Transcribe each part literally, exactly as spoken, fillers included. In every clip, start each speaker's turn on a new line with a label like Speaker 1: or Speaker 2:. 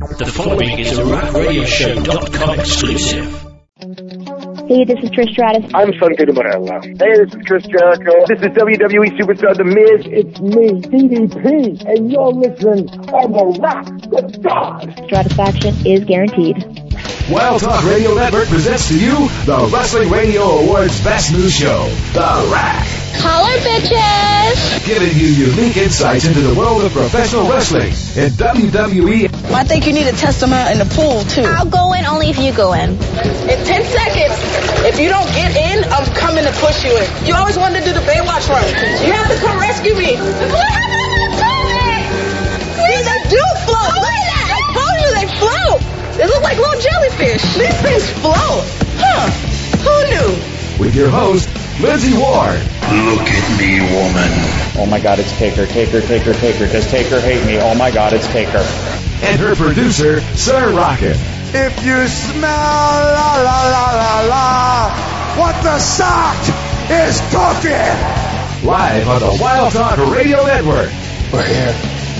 Speaker 1: The following is a rack radio show dot com exclusive.
Speaker 2: Hey, this is Trish Stratus.
Speaker 3: I'm Santo Morella. Hey, this is Chris Jericho. This is W W E Superstar The Miz.
Speaker 4: It's me, D D P, and you're listening on The Rock with God.
Speaker 2: Stratisfaction is guaranteed.
Speaker 5: Wild Talk Radio Network presents to you the Wrestling Radio Awards Best New Show, The Rack.
Speaker 2: Holler, bitches!
Speaker 5: Giving you unique insights into the world of professional wrestling in W W E.
Speaker 6: I think you need to test them out in the pool, too.
Speaker 2: I'll go in only if you go in.
Speaker 6: In ten seconds, if you don't get in, I'm coming to push you in. You always wanted to do the Baywatch run. You have to come rescue me. What happened to the See, they do float. I told you they float. They look like little jellyfish. These things float. Huh. Who knew?
Speaker 5: With your host, Lindsay Ward.
Speaker 1: Look at me, woman.
Speaker 7: Oh my God, it's Taker, Taker, Taker, Taker. Does Taker hate me? Oh my God, it's Taker.
Speaker 5: And her producer, Sir Rocket.
Speaker 8: If you smell la la la la la, what the sock is cooking.
Speaker 5: Live on the Wild Talk Radio Network.
Speaker 8: We're here.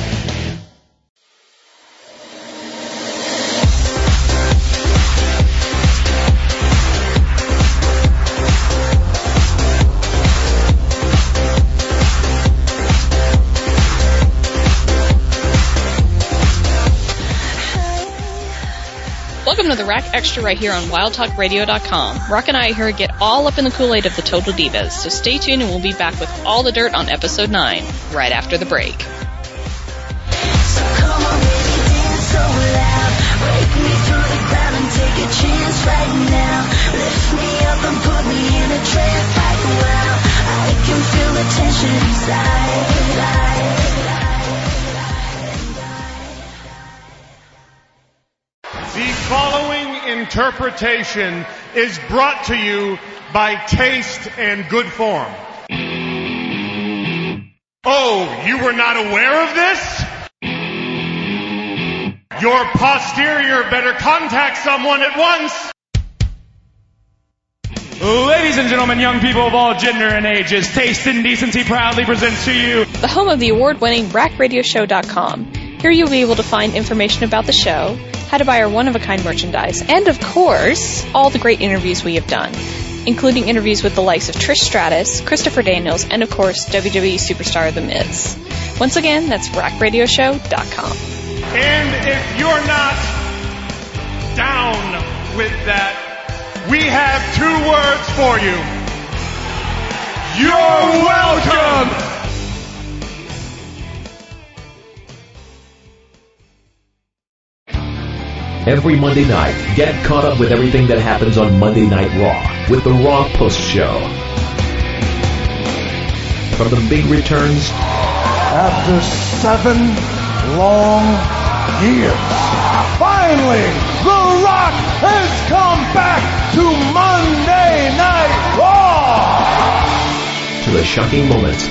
Speaker 9: Welcome to the Rack Extra right here on wild talk radio dot com. Rock and I are here to get all up in the Kool-Aid of the Total Divas, so stay tuned and we'll be back with all the dirt on episode nine, right after the break.
Speaker 10: So come on, baby, dance so loud. Break me through the ground and take a chance right now. Lift me up and put me in a trance like wow. I can feel the tension inside.
Speaker 11: The following interpretation is brought to you by Taste and Good Form. Oh, you were not aware of this? Your posterior better contact someone at once.
Speaker 12: Ladies and gentlemen, young people of all gender and ages, Taste and Decency proudly presents to you
Speaker 9: the home of the award-winning rack radio show dot com. Here you'll be able to find information about the show, how to buy our one-of-a-kind merchandise, and, of course, all the great interviews we have done, including interviews with the likes of Trish Stratus, Christopher Daniels, and, of course, W W E Superstar The Miz. Once again, that's rack radio show dot com.
Speaker 11: And if you're not down with that, we have two words for you. You're welcome!
Speaker 13: Every Monday night, get caught up with everything that happens on Monday Night Raw with the Raw Post Show. From the big returns,
Speaker 8: after seven long years, finally, The Rock has come back to Monday Night Raw!
Speaker 13: To the shocking moments.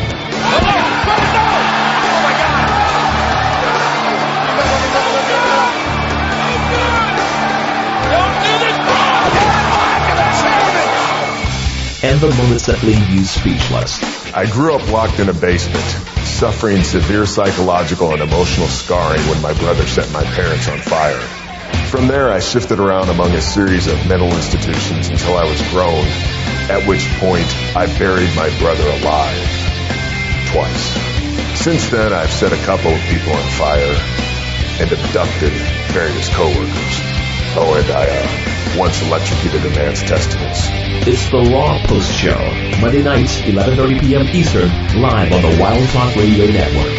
Speaker 13: And the moments that leave you speechless.
Speaker 14: I grew up locked in a basement, suffering severe psychological and emotional scarring when my brother set my parents on fire. From there, I shifted around among a series of mental institutions until I was grown, at which point I buried my brother alive. Twice. Since then, I've set a couple of people on fire and abducted various coworkers. Oh, and I, uh... once electrocuted a man's testicles.
Speaker 13: It's the Raw Post Show, Monday nights, eleven thirty p.m. Eastern, live on the Wild Talk Radio Network.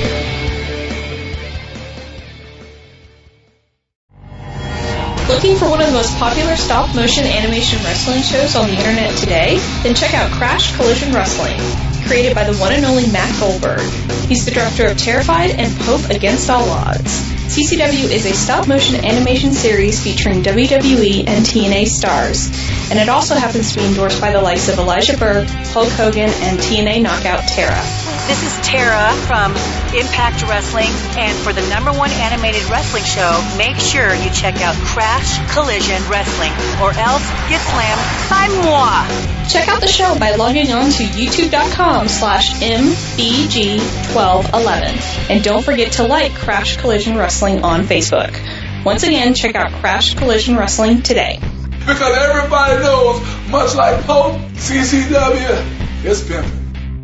Speaker 9: Looking for one of the most popular stop-motion animation wrestling shows on the internet today? Then check out Crash Collision Wrestling, created by the one and only Matt Goldberg. He's the director of Terrified and Pope Against All Odds. C C W is a stop-motion animation series featuring W W E and T N A stars, and it also happens to be endorsed by the likes of Elijah Burke, Hulk Hogan, and T N A knockout Tara.
Speaker 15: This is Tara from Impact Wrestling, and for the number one animated wrestling show, make sure you check out Crash Collision Wrestling, or else get slammed by moi.
Speaker 9: Check out the show by logging on to youtube.com slash mbg1211. And don't forget to like Crash Collision Wrestling on Facebook. Once again, check out Crash Collision Wrestling today.
Speaker 8: Because everybody knows, much like Pope, C C W is pimping.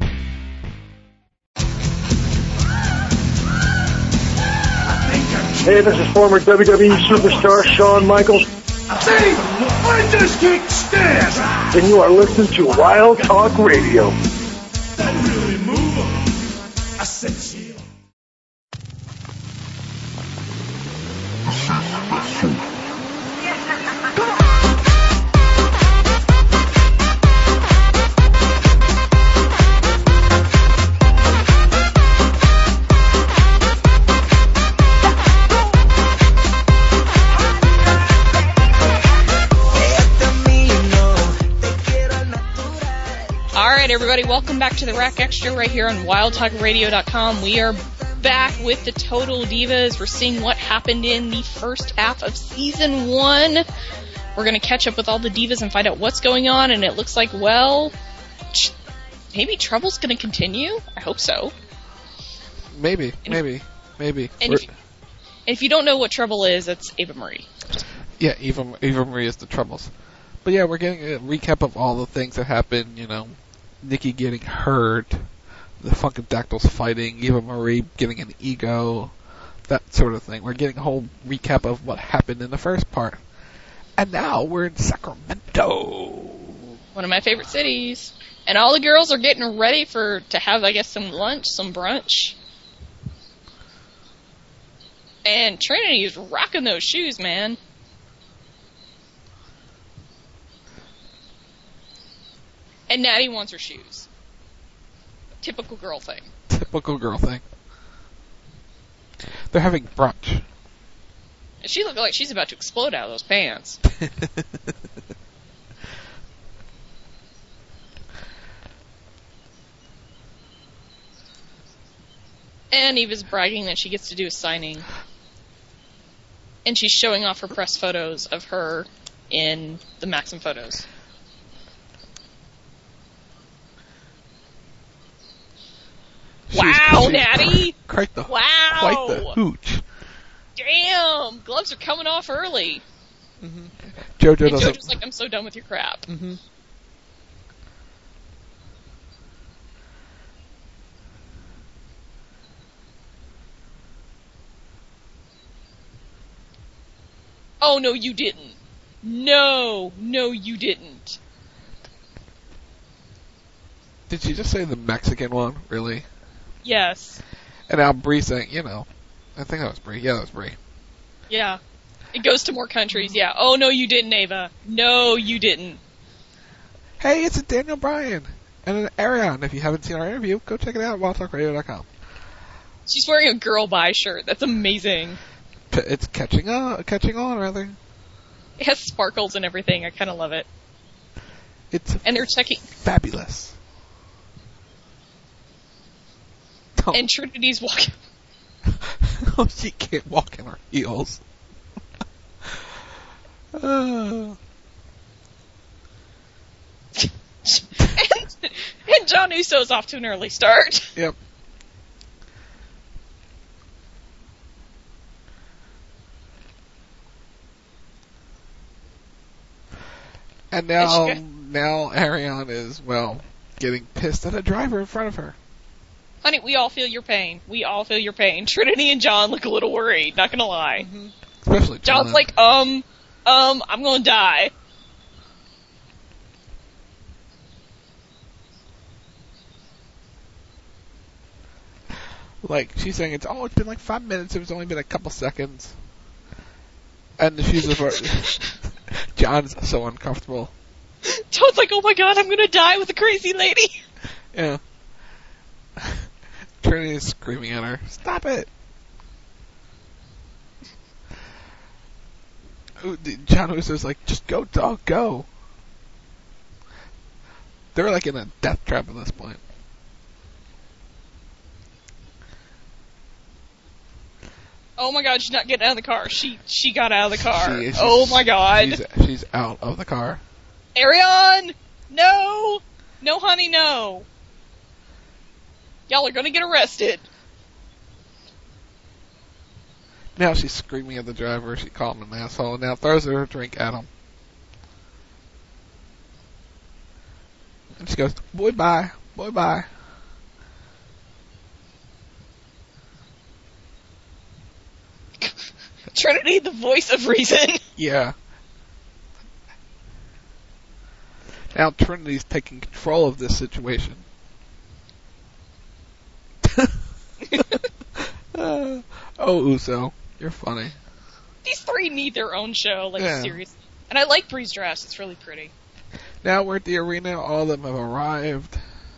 Speaker 3: Hey, this is former W W E superstar Shawn Michaels.
Speaker 8: See, I just can't stand.
Speaker 3: And you are listening to Wild Talk Radio.
Speaker 8: That really move on. I said see.
Speaker 9: Everybody, welcome back to the Rack Extra right here on wild talk radio dot com. We are back with the Total Divas. We're seeing what happened in the first half of season one. We're going to catch up with all the divas and find out what's going on, and it looks like, well, maybe Trouble's going to continue. I hope so.
Speaker 16: Maybe, and maybe, maybe.
Speaker 9: And if, and if you don't know what Trouble is, it's Ava Marie.
Speaker 16: Yeah, Eva, Eva Marie is the Troubles. But yeah, we're getting a recap of all the things that happened, you know. Nikki getting hurt, the Funkadactyls fighting, Eva Marie getting an ego, that sort of thing. We're getting a whole recap of what happened in the first part. And now we're in Sacramento.
Speaker 9: One of my favorite cities. And all the girls are getting ready for to have, I guess, some lunch, some brunch. And Trinity is rocking those shoes, man. And Natty wants her shoes. Typical girl thing.
Speaker 16: Typical girl thing. They're having brunch.
Speaker 9: And she looks like she's about to explode out of those pants. And Eva's bragging that she gets to do a signing. And she's showing off her press photos of her in the Maxim photos. Wow, Natty!
Speaker 16: Quite the,
Speaker 9: wow!
Speaker 16: Quite the hooch.
Speaker 9: Damn! Gloves are coming off early.
Speaker 16: Mm-hmm. JoJo
Speaker 9: and
Speaker 16: doesn't...
Speaker 9: JoJo's like, I'm so done with your crap.
Speaker 16: Mm-hmm.
Speaker 9: Oh, no, you didn't. No, no, you didn't.
Speaker 16: Did she just say the Mexican one? Really?
Speaker 9: Yes.
Speaker 16: And now Bree saying, you know, I think that was Bree. Yeah, that was Bree.
Speaker 9: Yeah. It goes to more countries, yeah. Oh, no, you didn't, Ava. No, you didn't.
Speaker 16: Hey, it's a Daniel Bryan and an Arion. If you haven't seen our interview, go check it out at wild talk radio dot com.
Speaker 9: She's wearing a Girl Bye shirt. That's amazing.
Speaker 16: It's catching on, catching on, rather.
Speaker 9: It has sparkles and everything. I kind of love it.
Speaker 16: It's
Speaker 9: and they're checking
Speaker 16: fabulous.
Speaker 9: Oh. And Trinity's walking.
Speaker 16: Oh, she can't walk in her heels. uh. and, and John Uso's off to an early start. Yep. And now, and now Arion is, well, getting pissed at a driver in front of her.
Speaker 9: Honey, we all feel your pain. We all feel your pain. Trinity and John look a little worried, not gonna lie.
Speaker 16: Mm-hmm. Especially John.
Speaker 9: John's like, um, um, I'm gonna die.
Speaker 16: Like, she's saying, it's, oh, it's been like five minutes, it's only been a couple seconds. And she's John's so uncomfortable.
Speaker 9: John's like, oh my god, I'm gonna die with a crazy lady.
Speaker 16: Yeah. Trinity is screaming at her, stop it! John Uso's like, just go, dog, go. They're like in a death trap at this point.
Speaker 9: Oh my god, she's not getting out of the car. She she got out of the car.
Speaker 16: She,
Speaker 9: oh my god.
Speaker 16: She's, she's out of the car.
Speaker 9: Arion! No! No, honey, no. Y'all are gonna get arrested.
Speaker 16: Now she's screaming at the driver. She called him an asshole and now throws her drink at him. And she goes, boy, bye. Boy, bye.
Speaker 17: Trinity, the voice of reason.
Speaker 16: Yeah. Now Trinity's taking control of this situation. uh, oh, Uso, you're funny.
Speaker 17: These three need their own show, like,
Speaker 16: Yeah.
Speaker 17: seriously. And I like Bree's dress. It's really pretty.
Speaker 16: Now we're at the arena. All of them have arrived.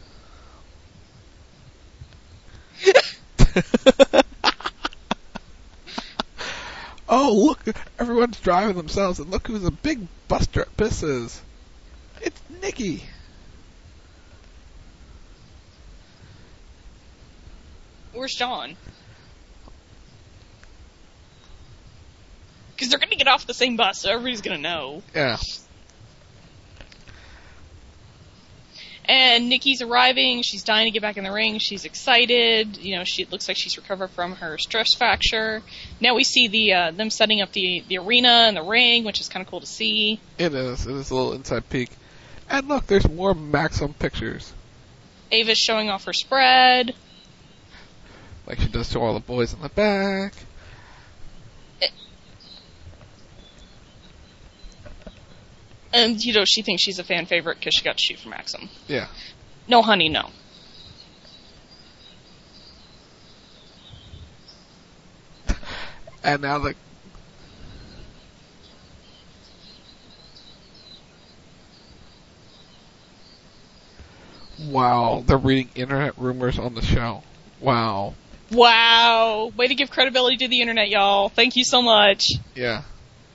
Speaker 16: Oh, look, everyone's driving themselves, and look who's a big buster at pisses. It's Nikki.
Speaker 17: Where's John? Because they're going to get off the same bus, so everybody's going to know.
Speaker 16: Yeah.
Speaker 17: And Nikki's arriving. She's dying to get back in the ring. She's excited. You know, she it looks like she's recovered from her stress fracture. Now we see the uh, them setting up the, the arena and the ring, which is kind of cool to see.
Speaker 16: It is. It is a little inside peek. And look, there's more Maxim pictures.
Speaker 17: Ava's showing off her spread.
Speaker 16: Like she does to all the boys in the back.
Speaker 17: It, and, you know, she thinks she's a fan favorite because she got to shoot for Maxim.
Speaker 16: Yeah.
Speaker 17: No, honey, no.
Speaker 16: And now the... Wow, they're reading internet rumors on the show. Wow.
Speaker 17: Wow. Way to give credibility to the internet, y'all. Thank you so much.
Speaker 16: Yeah.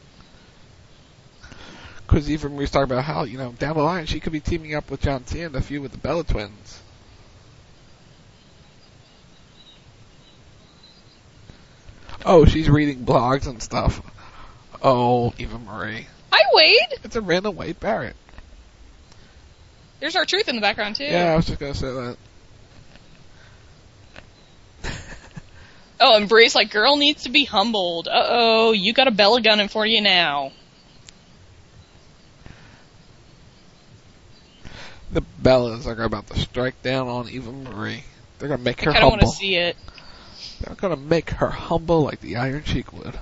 Speaker 16: Because even we talking about how, you know, down the line she could be teaming up with John Cena to feud with the Bella Twins. Oh, she's reading blogs and stuff. Oh, Eva Marie.
Speaker 17: Hi, Wade.
Speaker 16: It's a random Wade Barrett.
Speaker 17: There's our truth in the background, too.
Speaker 16: Yeah, I was just going to say that.
Speaker 17: Oh, and Bree's like, girl needs to be humbled. Uh-oh, you got a Bella gunning for you now.
Speaker 16: The Bellas are about to strike down on Eva Marie. They're going to make her
Speaker 17: I don't
Speaker 16: humble.
Speaker 17: want to see it.
Speaker 16: They're going to make her humble like the Iron Sheik would.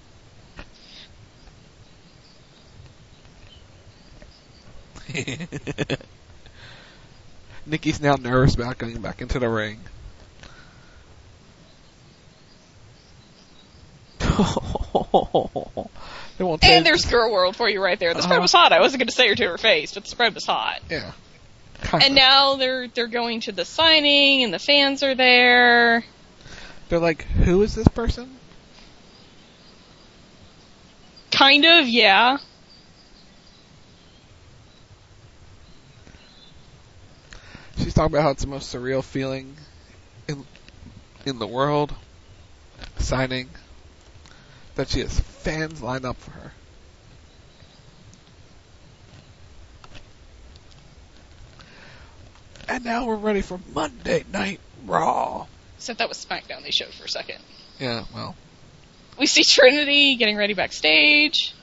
Speaker 16: Nikki's now nervous about going back into the ring. They won't
Speaker 17: And there's Girl World for you right there. The
Speaker 16: Uh-huh.
Speaker 17: spread was hot. I wasn't going to say her to her face, but the spread was hot.
Speaker 16: Yeah.
Speaker 17: And now they're they're going to the signing, and the fans are there.
Speaker 16: They're like, who is this person?
Speaker 17: Kind of, yeah.
Speaker 16: She's talking about how it's the most surreal feeling in in the world. Signing. That she has fans lined up for her. And now we're ready for Monday Night Raw.
Speaker 17: Except that was SmackDown they showed for a second.
Speaker 16: Yeah, well.
Speaker 17: We see Trinity getting ready backstage.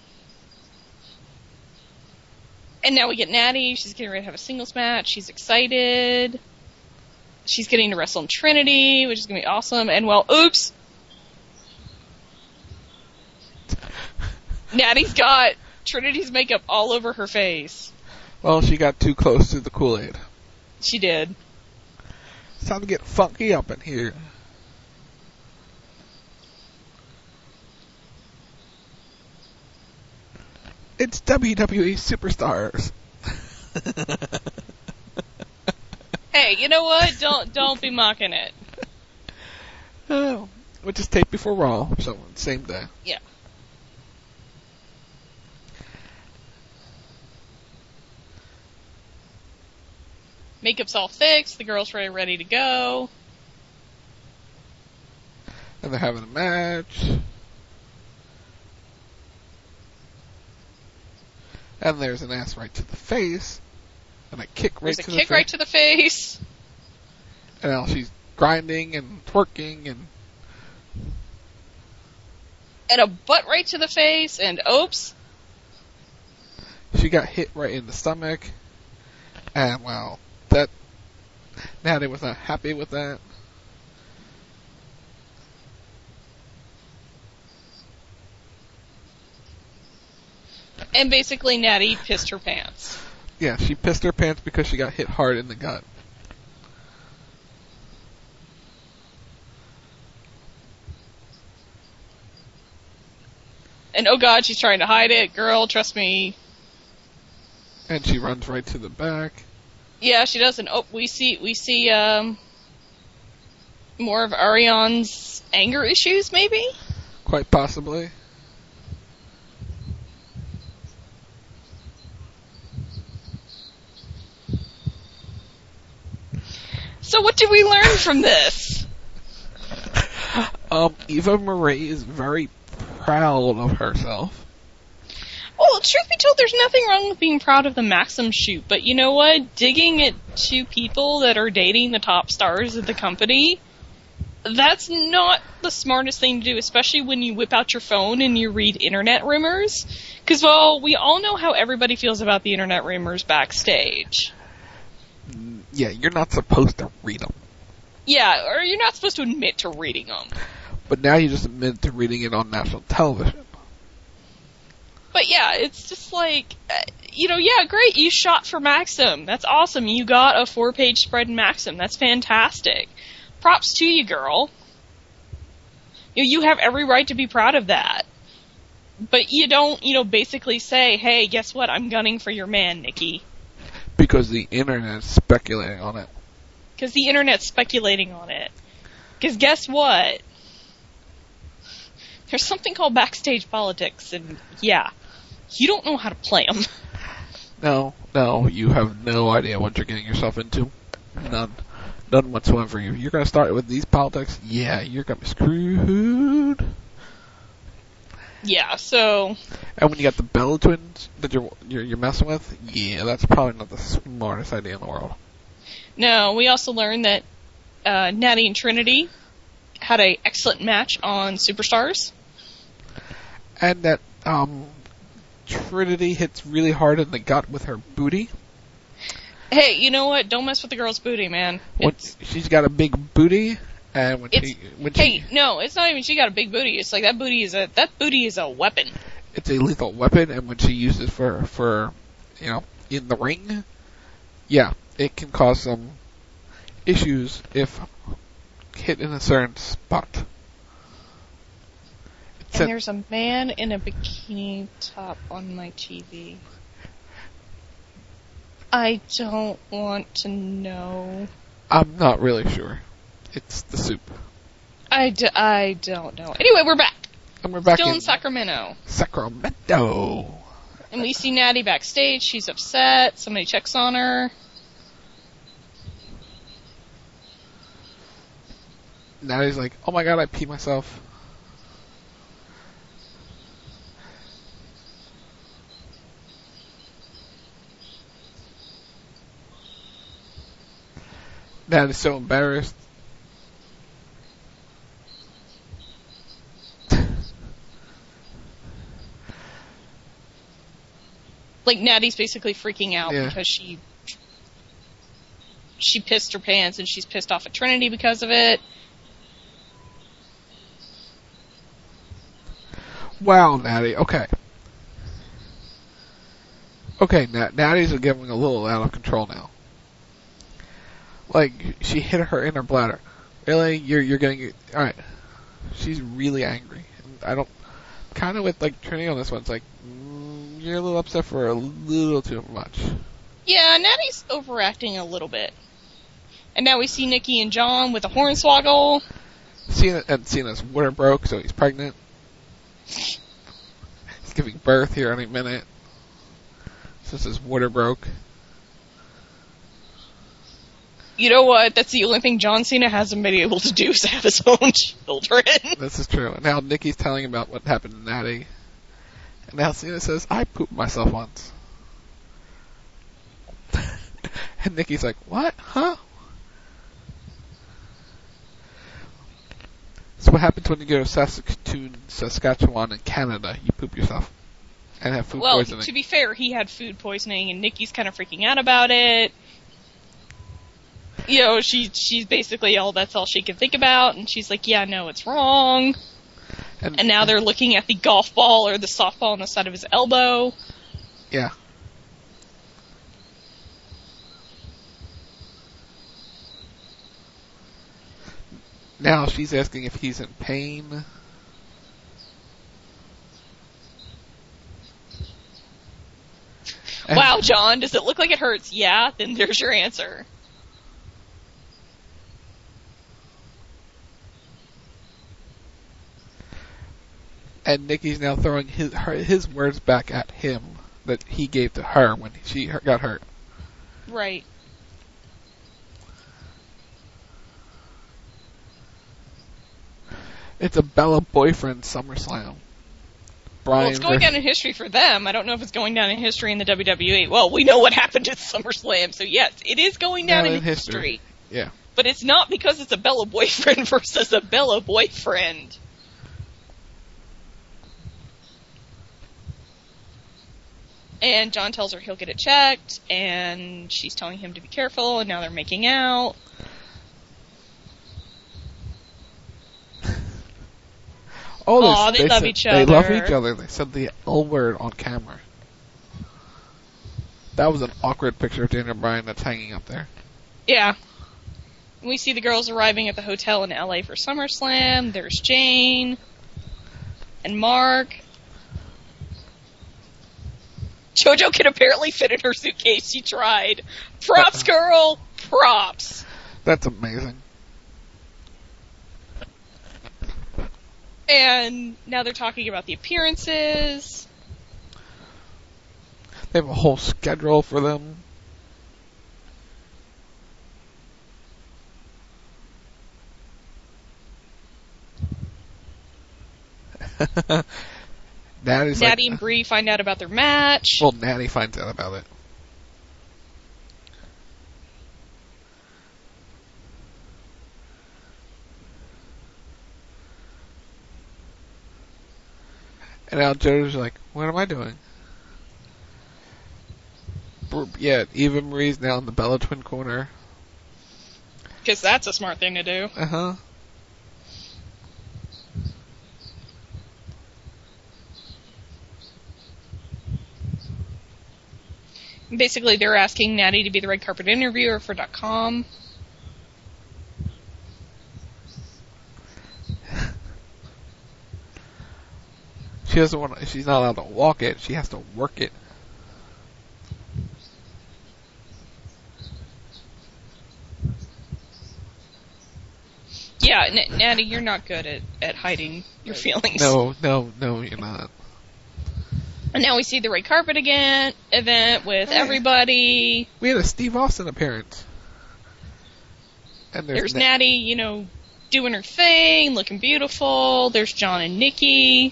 Speaker 17: And now we get Natty. She's getting ready to have a singles match. She's excited. She's getting to wrestle in Trinity, which is going to be awesome. And, well, oops. Natty's got Trinity's makeup all over her face.
Speaker 16: Well, she got too close to the Kool-Aid.
Speaker 17: She did.
Speaker 16: It's time to get funky up in here. It's W W E Superstars.
Speaker 17: Hey, you know what? Don't don't be mocking it.
Speaker 16: Oh, which is taped before Raw, so same day.
Speaker 17: Yeah. Makeup's all fixed. The girls are ready to go.
Speaker 16: And they're having a match. And there's an ass right to the face. And a kick right
Speaker 17: There's
Speaker 16: to
Speaker 17: a
Speaker 16: the
Speaker 17: kick
Speaker 16: face.
Speaker 17: right to the face.
Speaker 16: And now she's grinding and twerking and...
Speaker 17: And a butt right to the face, and oops.
Speaker 16: She got hit right in the stomach. And, well, that... Natty was not happy with that.
Speaker 17: And basically, Natty pissed her pants.
Speaker 16: Yeah, she pissed her pants because she got hit hard in the gut.
Speaker 17: And oh god, she's trying to hide it. Girl, trust me.
Speaker 16: And she runs right to the back.
Speaker 17: Yeah, she does. And oh, we see, we see, um, more of Arion's anger issues, maybe?
Speaker 16: Quite possibly.
Speaker 17: So what did we learn from this?
Speaker 16: Um, Eva Marie is very proud of herself.
Speaker 17: Well, truth be told, there's nothing wrong with being proud of the Maxim shoot, but you know what? Digging at two people that are dating the top stars of the company, that's not the smartest thing to do, especially when you whip out your phone and you read internet rumors. Because, well, we all know how everybody feels about the internet rumors backstage.
Speaker 16: Yeah, you're not supposed to read them.
Speaker 17: Yeah, or you're not supposed to admit to reading them.
Speaker 16: But now you just admit to reading it on national television.
Speaker 17: But yeah, it's just like, uh, you know, yeah, great, you shot for Maxim. That's awesome. You got a four-page spread in Maxim. That's fantastic. Props to you, girl. You know, you have every right to be proud of that. But you don't, you know, basically say, hey, guess what? I'm gunning for your man, Nikki.
Speaker 16: Because the internet's speculating on it.
Speaker 17: Because the internet's speculating on it. Because guess what? There's something called backstage politics, and yeah, you don't know how to play them.
Speaker 16: No, no, you have no idea what you're getting yourself into. None. None whatsoever. You're going to start with these politics? Yeah, you're going to be screwed.
Speaker 17: Yeah, so...
Speaker 16: And when you got the Bella twins that you're, you're, you're messing with, yeah, that's probably not the smartest idea in the world.
Speaker 17: No, we also learned that uh, Natty and Trinity had an excellent match on Superstars.
Speaker 16: And that um, Trinity hits really hard in the gut with her booty.
Speaker 17: Hey, you know what? Don't mess with the girl's booty, man.
Speaker 16: When she's got a big booty, and when
Speaker 17: it's,
Speaker 16: she, when she,
Speaker 17: hey, no, it's not even she got a big booty. It's like that booty is a that booty is a weapon.
Speaker 16: It's a lethal weapon, and when she uses for for you know in the ring, yeah, it can cause some issues if hit in a certain spot. It's
Speaker 17: and
Speaker 16: a,
Speaker 17: there's a man in a bikini top on my T V. I don't want to know.
Speaker 16: I'm not really sure. It's the soup.
Speaker 17: I, d- I don't know. Anyway, we're back.
Speaker 16: And we're back
Speaker 17: Still
Speaker 16: in,
Speaker 17: in Sacramento.
Speaker 16: Sacramento.
Speaker 17: And we see Natty backstage. She's upset. Somebody checks on her.
Speaker 16: Natty's like, oh my god, I peed myself. Natty's so embarrassed.
Speaker 17: Like, Natty's basically freaking out
Speaker 16: yeah.
Speaker 17: because she she pissed her pants and she's pissed off at Trinity because of it.
Speaker 16: Wow, Natty. Okay. Okay, Nat- Natty's getting a little out of control now. Like, she hit her in her bladder. Really? You're you're getting... Alright. She's really angry. I don't... Kind of with, like, Trinity on this one, it's like, mm, you're a little upset for a little too much.
Speaker 17: Yeah, Natty's overacting a little bit. And now we see Nikki and John with a hornswoggle.
Speaker 16: Cena, and Cena's water broke, so he's pregnant. He's giving birth here any minute. Since his water broke.
Speaker 17: You know what? That's the only thing John Cena hasn't been able to do is have his own children.
Speaker 16: This is true. And now Nikki's telling about what happened to Natty. And now Cena says, I pooped myself once. And Nikki's like, what? Huh? So what happens when you go to Saskatoon, Saskatchewan in Canada? You poop yourself and have food
Speaker 17: well,
Speaker 16: poisoning.
Speaker 17: To be fair, he had food poisoning, and Nikki's kind of freaking out about it. You know, she she's basically all that's all she can think about, and she's like, yeah, no, it's wrong. And, and now they're looking at the golf ball or the softball on the side of his elbow.
Speaker 16: Yeah. Now she's asking if he's in pain.
Speaker 17: Wow, John, does it look like it hurts? Yeah, then there's your answer.
Speaker 16: And Nikki's now throwing his her, his words back at him that he gave to her when she got hurt.
Speaker 17: Right.
Speaker 16: It's a Bella boyfriend SummerSlam. Brian
Speaker 17: well, it's going down in history for them. I don't know if it's going down in history in the W W E. Well, we know what happened at SummerSlam, so yes, it is going down in, in history.
Speaker 16: history. Yeah.
Speaker 17: But it's not because it's a Bella boyfriend versus a Bella boyfriend. And John tells her he'll get it checked, and she's telling him to be careful, and now they're making out.
Speaker 16: Oh,
Speaker 17: Aww, they,
Speaker 16: they
Speaker 17: love
Speaker 16: said,
Speaker 17: each other.
Speaker 16: They love each other. They said the L word on camera. That was an awkward picture of Daniel Bryan that's hanging up there.
Speaker 17: Yeah. We see the girls arriving at the hotel in L A for SummerSlam. There's Jane and Mark. JoJo can apparently fit in her suitcase. She tried. Props, girl. Props.
Speaker 16: That's amazing.
Speaker 17: And now they're talking about the appearances.
Speaker 16: They have a whole schedule for them. Natty's
Speaker 17: Natty
Speaker 16: like,
Speaker 17: and Bree find out about their match.
Speaker 16: Well, Natty finds out about it. And now Joe's like, what am I doing? Yeah, Eva Marie's now in the Bella Twin corner.
Speaker 17: Because that's a smart thing to do.
Speaker 16: Uh-huh.
Speaker 17: Basically, they're asking Natty to be the red carpet interviewer for .com.
Speaker 16: She doesn't want to, she's not allowed to walk it, she has to work it.
Speaker 17: Yeah, N- Natty, you're not good at, at hiding your feelings.
Speaker 16: No, no, no, you're not.
Speaker 17: And now we see the red carpet again event with everybody.
Speaker 16: We had a Steve Austin appearance. And there's,
Speaker 17: there's
Speaker 16: Na-
Speaker 17: Natty, you know, doing her thing, looking beautiful. There's John and Nikki.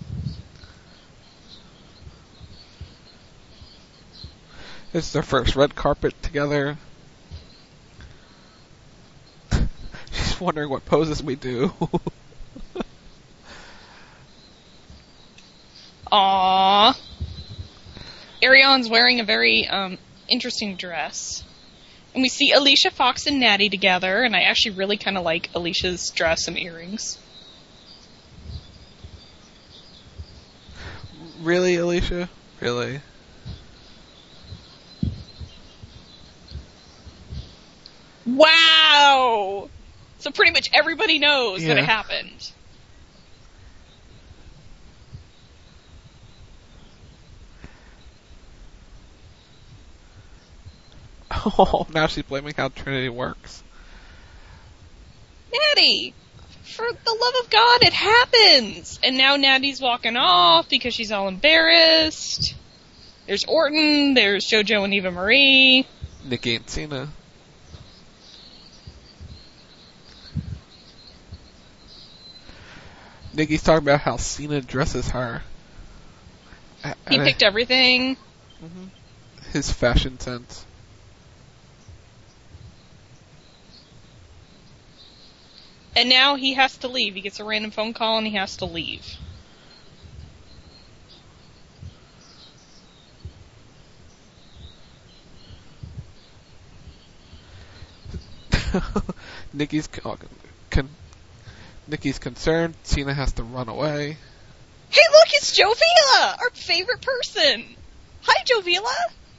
Speaker 16: It's their first red carpet together. She's wondering what poses we do.
Speaker 17: Aww. Arion's wearing a very um, interesting dress. And we see Alicia Fox and Natty together, and I actually really kind of like Alicia's dress and earrings.
Speaker 16: Really, Alicia? Really?
Speaker 17: Wow! So pretty much everybody knows
Speaker 16: yeah.
Speaker 17: that it happened.
Speaker 16: Oh, now she's blaming how Trinity works.
Speaker 17: Natty! For the love of God, it happens! And now Natty's walking off because she's all embarrassed. There's Orton, there's JoJo and Eva Marie.
Speaker 16: Nikki and Cena. Nikki's talking about how Cena dresses her.
Speaker 17: He and picked I, everything.
Speaker 16: Mm-hmm. His fashion sense.
Speaker 17: And now he has to leave. He gets a random phone call and he has to leave.
Speaker 16: Nikki's con- con- Nikki's concerned. Cena has to run away.
Speaker 17: Hey, look, it's Jovila, our favorite person. Hi, Jovila.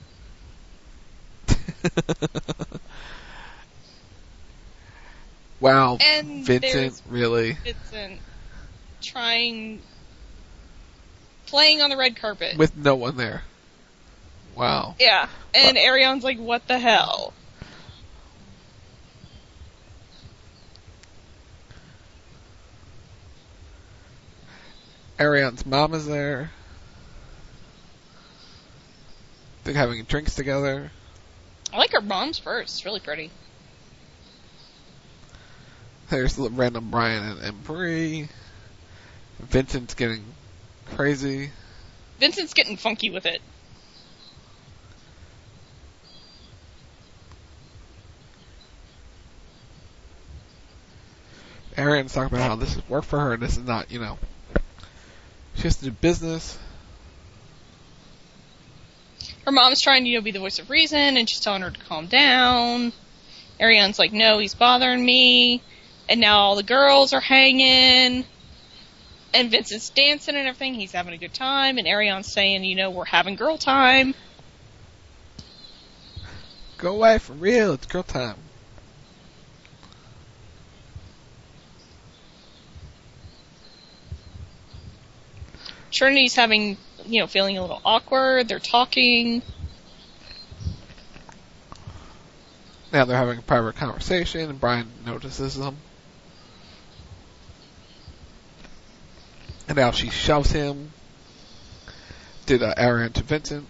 Speaker 16: Wow,
Speaker 17: And
Speaker 16: Vincent, really?
Speaker 17: Vincent trying, playing on the red carpet.
Speaker 16: With no one there. Wow.
Speaker 17: Yeah, and wow. Arion's like, what the hell?
Speaker 16: Arion's mom is there. They're having drinks together.
Speaker 17: I like her mom's first. It's really pretty.
Speaker 16: There's random Brian and, and Bree. Vincent's getting crazy.
Speaker 17: Vincent's getting funky with it.
Speaker 16: Arion's talking about how this is work for her and this is not, you know. She has to do business.
Speaker 17: Her mom's trying to, you know, be the voice of reason, and she's telling her to calm down. Arion's like, no, he's bothering me. And now all the girls are hanging. And Vincent's dancing and everything. He's having a good time. And Arion's saying, you know, we're having girl time.
Speaker 16: Go away, for real. It's girl time.
Speaker 17: Trinity's having, you know, feeling a little awkward. They're talking.
Speaker 16: Now they're having a private conversation, and Brian notices them. And now she shoves him. Did uh, Arion to Vincent.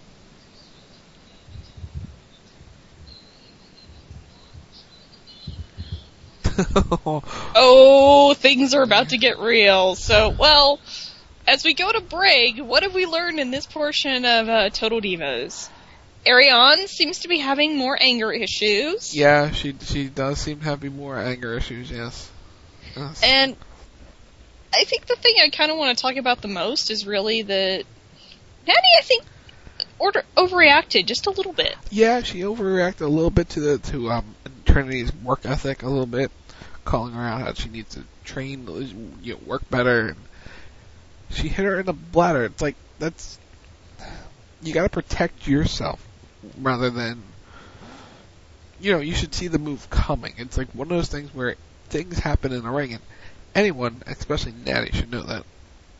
Speaker 17: Oh, things are about to get real. So, well, as we go to break, what have we learned in this portion of uh, Total Divas? Arion seems to be having more anger issues.
Speaker 16: Yeah, she she does seem to have more anger issues, yes. yes.
Speaker 17: And I think the thing I kind of want to talk about the most is really that Natty, I think, order, overreacted just a little bit.
Speaker 16: Yeah, she overreacted a little bit to the to um Trinity's work ethic a little bit, calling her out how she needs to train, you know, work better. And she hit her in the bladder. It's like, that's, you gotta protect yourself rather than, you know, you should see the move coming. It's like one of those things where things happen in the ring, and anyone, especially Natty, should know that.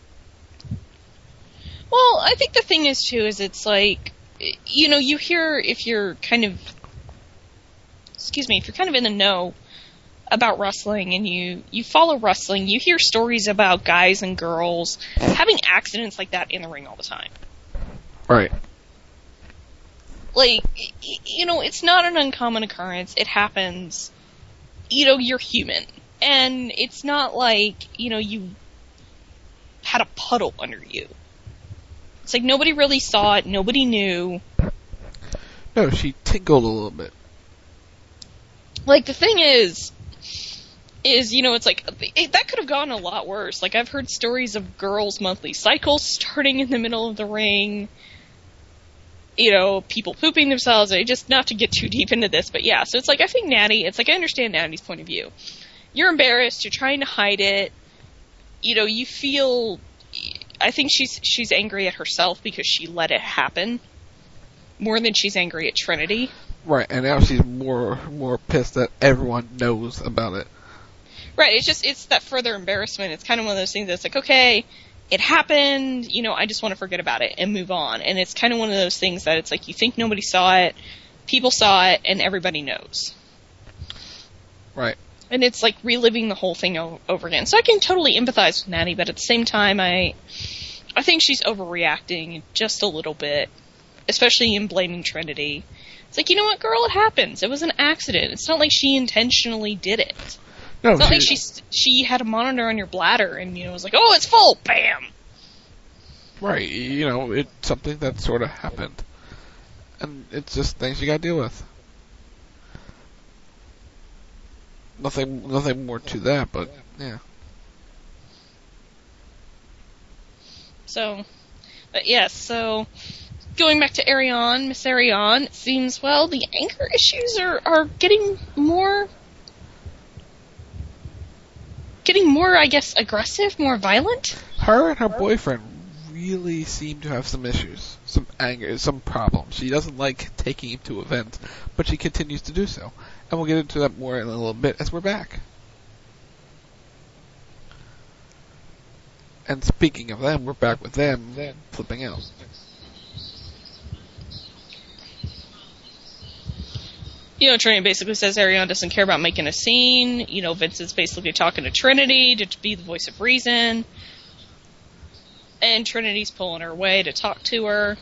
Speaker 17: Well, I think the thing is, too, is it's like, you know, you hear, if you're kind of, excuse me, if you're kind of in the know about wrestling and you, you follow wrestling, you hear stories about guys and girls having accidents like that in the ring all the time.
Speaker 16: Right.
Speaker 17: Like, you know, it's not an uncommon occurrence. It happens. You know, you're human. And it's not like, you know, you had a puddle under you. It's like nobody really saw it. Nobody knew.
Speaker 16: No, she tinkled a little bit.
Speaker 17: Like, the thing is, is, you know, it's like, it, that could have gone a lot worse. Like, I've heard stories of girls' monthly cycles starting in the middle of the ring. You know, people pooping themselves. I just, not to get too deep into this, but yeah. So it's like, I think Natty, it's like, I understand Natty's point of view. You're embarrassed. You're trying to hide it. You know, you feel, I think she's, she's angry at herself because she let it happen. More than she's angry at Trinity.
Speaker 16: Right, and now she's more, more pissed that everyone knows about it.
Speaker 17: Right, it's just, it's that further embarrassment. It's kind of one of those things that's like, okay, it happened, you know, I just want to forget about it and move on. And it's kind of one of those things that it's like, you think nobody saw it, people saw it, and everybody knows.
Speaker 16: Right.
Speaker 17: And it's like reliving the whole thing o- over again. So I can totally empathize with Natty, but at the same time, I, I think she's overreacting just a little bit, especially in blaming Trinity. It's like, you know what, girl, it happens. It was an accident. It's not like she intentionally did it.
Speaker 16: No,
Speaker 17: it's not
Speaker 16: she,
Speaker 17: like she she had a monitor on your bladder and, you know, was like, oh, it's full, bam!
Speaker 16: Right, you know, it's something that sort of happened. And it's just things you gotta deal with. Nothing, nothing more to that, but yeah.
Speaker 17: So, but yes, so going back to Ariane, Miss Ariane, it seems, well, the anger issues are, are getting more, getting more, I guess, aggressive, more violent.
Speaker 16: Her and her boyfriend really seem to have some issues, some anger, some problems. She doesn't like taking him to events, but she continues to do so. And we'll get into that more in a little bit as we're back. And speaking of them, we're back with them flipping out.
Speaker 17: You know, Trinity basically says Ariane doesn't care about making a scene. You know, Vincent's basically talking to Trinity to be the voice of reason. And Trinity's pulling her away to talk to her.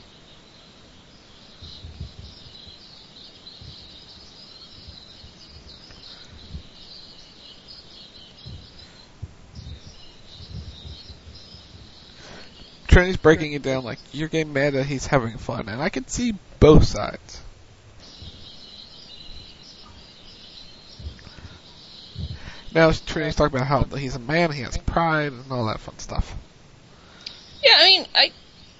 Speaker 16: Trinity's breaking it down like, you're getting mad that he's having fun, and I can see both sides. Now Trinity's talking about how he's a man, he has pride, and all that fun stuff.
Speaker 17: Yeah, I mean, I...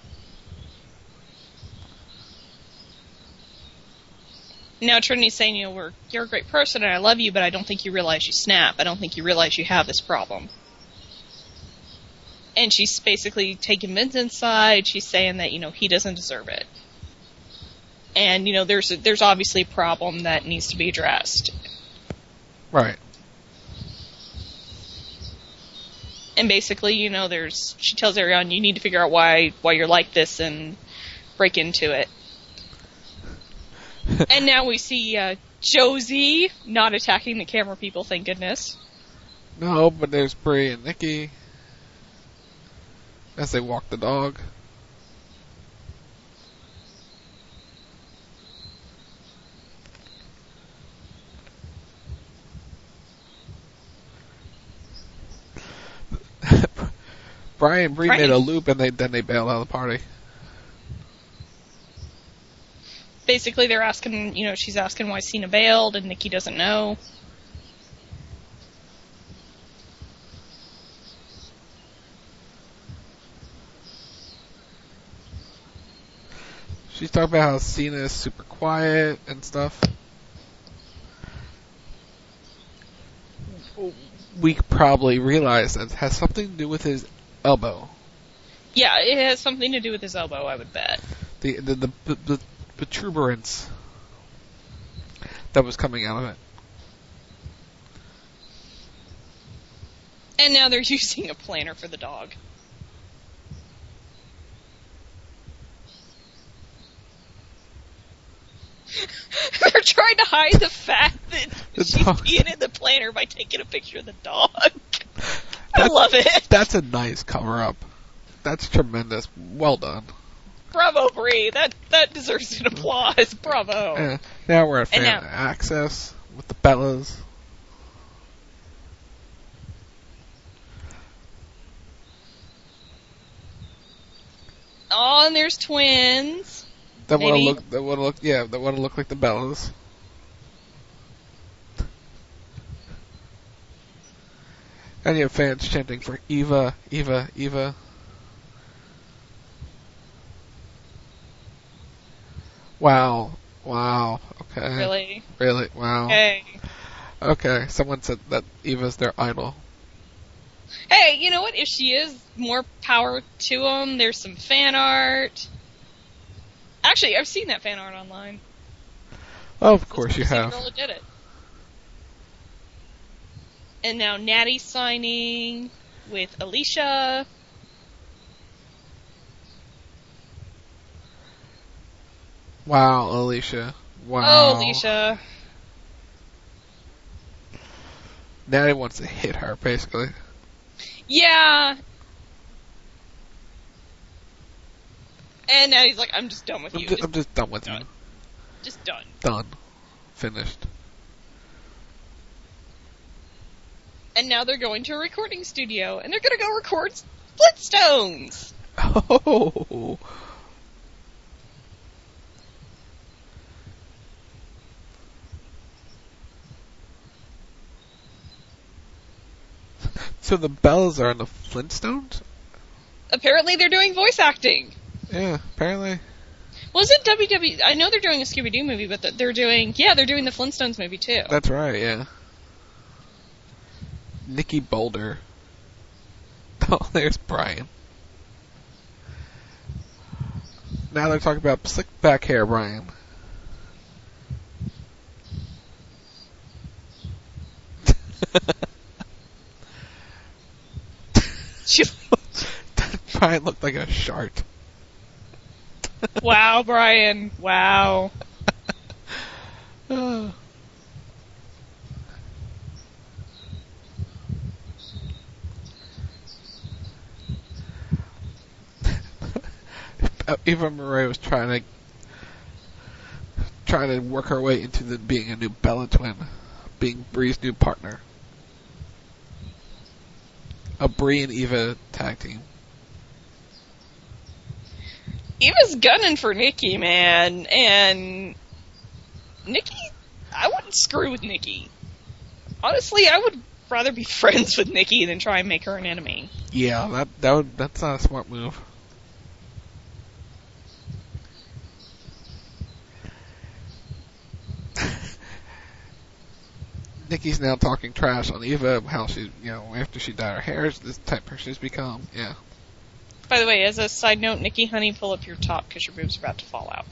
Speaker 17: Now Trinity's saying, you know, we're, you're a great person and I love you, but I don't think you realize you snap. I don't think you realize you have this problem. And she's basically taking Vincent's side. She's saying that, you know, he doesn't deserve it. And, you know, there's a, there's obviously a problem that needs to be addressed.
Speaker 16: Right.
Speaker 17: And basically, you know, there's, she tells Ariane, you need to figure out why, why you're like this and break into it. And now we see, uh, Josie not attacking the camera people, thank goodness.
Speaker 16: No, but there's Brie and Nikki as they walk the dog. Brian and Brie
Speaker 17: Brian.
Speaker 16: made a loop and they then they bailed out of the party.
Speaker 17: Basically, they're asking, you know, she's asking why Cena bailed, and Nikki doesn't know.
Speaker 16: She's talking about how Cena is super quiet and stuff. We probably realize that it has something to do with his elbow.
Speaker 17: Yeah, it has something to do with his elbow, I would bet.
Speaker 16: The the the, the, the protuberance that was coming out of it.
Speaker 17: And now they're using a planner for the dog. They're trying to hide the fact that
Speaker 16: The
Speaker 17: she's
Speaker 16: dog.
Speaker 17: peeing in the planner by taking a picture of the dog. I love it.
Speaker 16: That's a nice cover-up. That's tremendous. Well done.
Speaker 17: Bravo, Brie. That that deserves an applause. Bravo.
Speaker 16: Uh, now we're at
Speaker 17: And
Speaker 16: fan
Speaker 17: now-
Speaker 16: access with the Bellas.
Speaker 17: Oh, and there's twins.
Speaker 16: That want to
Speaker 17: Maybe.
Speaker 16: look. That want to look. Yeah, that want to look like the Bellas. And you have fans chanting for Eva, Eva, Eva. Wow. Wow. Okay.
Speaker 17: Really?
Speaker 16: Really? Wow.
Speaker 17: Hey.
Speaker 16: Okay. Someone said that Eva's their idol.
Speaker 17: Hey, you know what? If she is, more power to them. There's some fan art. Actually, I've seen that fan art online.
Speaker 16: Oh, of course you
Speaker 17: It's the same
Speaker 16: have.
Speaker 17: girl that did it. And now Natty's signing with Alicia.
Speaker 16: Wow, Alicia. Wow.
Speaker 17: Oh, Alicia.
Speaker 16: Natty wants to hit her, basically.
Speaker 17: Yeah. And now he's like, I'm just done with
Speaker 16: I'm
Speaker 17: you.
Speaker 16: just, I'm just done with
Speaker 17: done.
Speaker 16: you.
Speaker 17: Just done.
Speaker 16: Done. Finished.
Speaker 17: And now they're going to a recording studio, and they're going to go record Splitstones.
Speaker 16: Oh. So the Bellas are in the Flintstones?
Speaker 17: Apparently they're doing voice acting.
Speaker 16: Yeah, apparently.
Speaker 17: Was it W W E? I know they're doing a Scooby-Doo movie, but they're doing, yeah, they're doing the Flintstones movie too.
Speaker 16: That's right, yeah. Nikki Boulder. Oh, there's Brian. Now they're talking about slick back hair, Brian. Brian looked like a shark.
Speaker 17: Wow, Brian. Wow.
Speaker 16: uh. Eva Marie was trying to trying to work her way into the being a new Bella twin, being Bree's new partner. A Bree and Eva tag team.
Speaker 17: Eva's gunning for Nikki, man, and Nikki, I wouldn't screw with Nikki. Honestly, I would rather be friends with Nikki than try and make her an enemy.
Speaker 16: Yeah, that that would that's not a smart move. Nikki's now talking trash on Eva, how she, you know, after she dyed her hair, is this type of person she's become. Yeah.
Speaker 17: By the way, as a side note, Nikki, honey, pull up your top because your boob's about to fall out.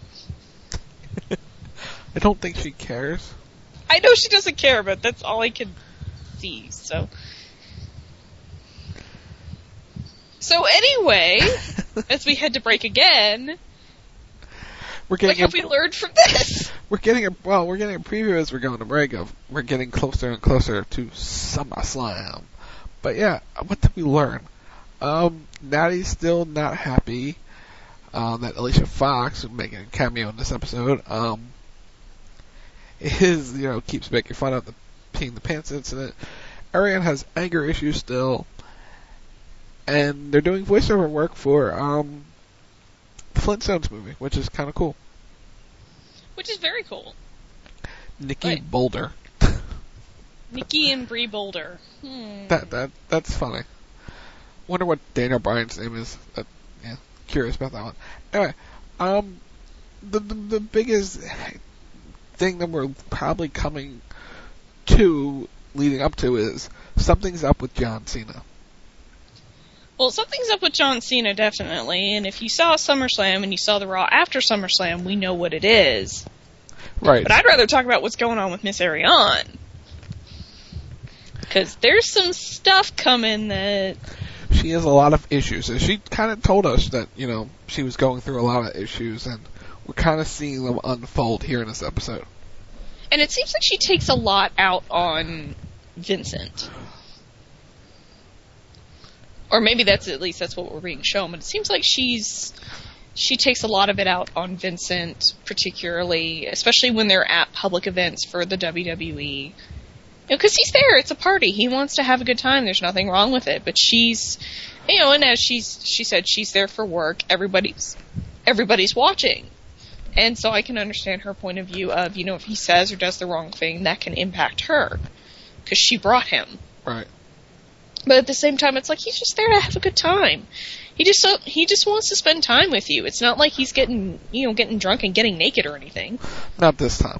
Speaker 16: I don't think she cares.
Speaker 17: I know she doesn't care, but that's all I could see, so. So anyway, as we head to break again,
Speaker 16: we're getting
Speaker 17: what have
Speaker 16: a,
Speaker 17: we learned from this?
Speaker 16: We're getting a, well, we're getting a preview as we're going to break of, we're getting closer and closer to SummerSlam. But yeah, what did we learn? Um, Natty's still not happy, um, that Alicia Fox, who's making a cameo in this episode, um, is, you know, keeps making fun of the peeing the pants incident. Ariane has anger issues still, and they're doing voiceover work for, um, the Flintstones movie, which is kind of cool.
Speaker 17: Which is very cool.
Speaker 16: Nikki
Speaker 17: Right.
Speaker 16: Boulder.
Speaker 17: Nikki and Bree Boulder. Hmm.
Speaker 16: That, that, that's funny. Wonder what Daniel Bryan's name is. Uh, yeah, curious about that one. Anyway, um, the, the the biggest thing that we're probably coming to, leading up to, is something's up with John Cena.
Speaker 17: Well, something's up with John Cena, definitely. And if you saw SummerSlam and you saw the Raw after SummerSlam, we know what it is.
Speaker 16: Right.
Speaker 17: But I'd rather talk about what's going on with Miss Ariane. Because there's some stuff coming that...
Speaker 16: She has a lot of issues. And she kind of told us that, you know, she was going through a lot of issues, and we're kind of seeing them unfold here in this episode.
Speaker 17: And it seems like she takes a lot out on Vincent. Or maybe that's, at least that's what we're being shown, but it seems like she's, she takes a lot of it out on Vincent, particularly, especially when they're at public events for the W W E. You know, because he's there, it's a party, he wants to have a good time, there's nothing wrong with it, but she's, you know, and as she's, she said, she's there for work, everybody's, everybody's watching. And so I can understand her point of view of, you know, if he says or does the wrong thing, that can impact her. Because she brought him.
Speaker 16: Right.
Speaker 17: But at the same time, it's like he's just there to have a good time. He just so, he just wants to spend time with you. It's not like he's getting, you know, getting drunk and getting naked or anything.
Speaker 16: Not this time.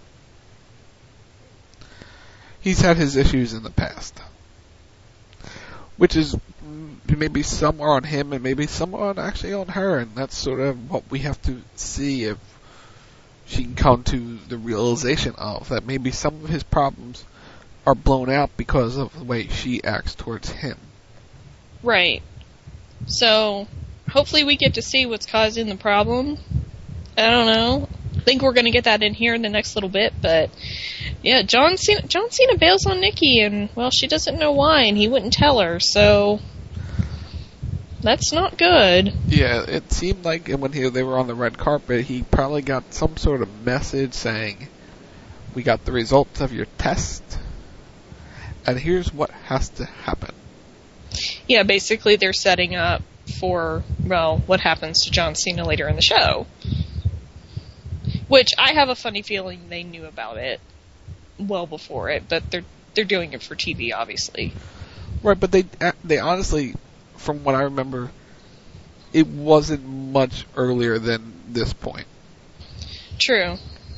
Speaker 16: He's had his issues in the past. Which is maybe some are on him and maybe some are actually on her, and that's sort of what we have to see if she can come to the realization of, that maybe some of his problems are blown out because of the way she acts towards him.
Speaker 17: Right. So, hopefully we get to see what's causing the problem. I don't know. I think we're going to get that in here in the next little bit, but yeah, John Cena, John Cena bails on Nikki, and, well, she doesn't know why, and he wouldn't tell her, so that's not good.
Speaker 16: Yeah, it seemed like when he, they were on the red carpet, he probably got some sort of message saying, we got the results of your test, and here's what has to happen.
Speaker 17: Yeah, basically they're setting up for, well, what happens to John Cena later in the show. Which I have a funny feeling they knew about it well before it, but they're they're doing it for T V, obviously.
Speaker 16: Right, but they they honestly, from what I remember, it wasn't much earlier than this point.
Speaker 17: True.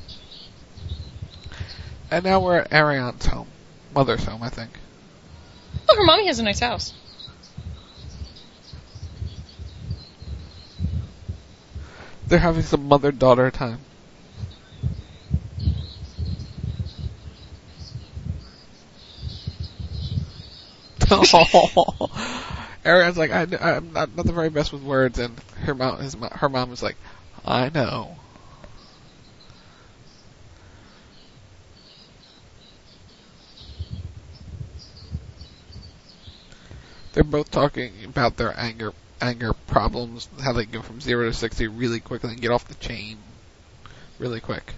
Speaker 16: And now we're at Arion's home. Mother's home, I think.
Speaker 17: Oh, her mommy has a nice house.
Speaker 16: They're having some mother-daughter time. Arion's like, I, I'm not, not the very best with words, and her mom, his, her mom is like, I know. They're both talking about their anger, anger problems, how they go from zero to sixty really quickly and get off the chain really quick.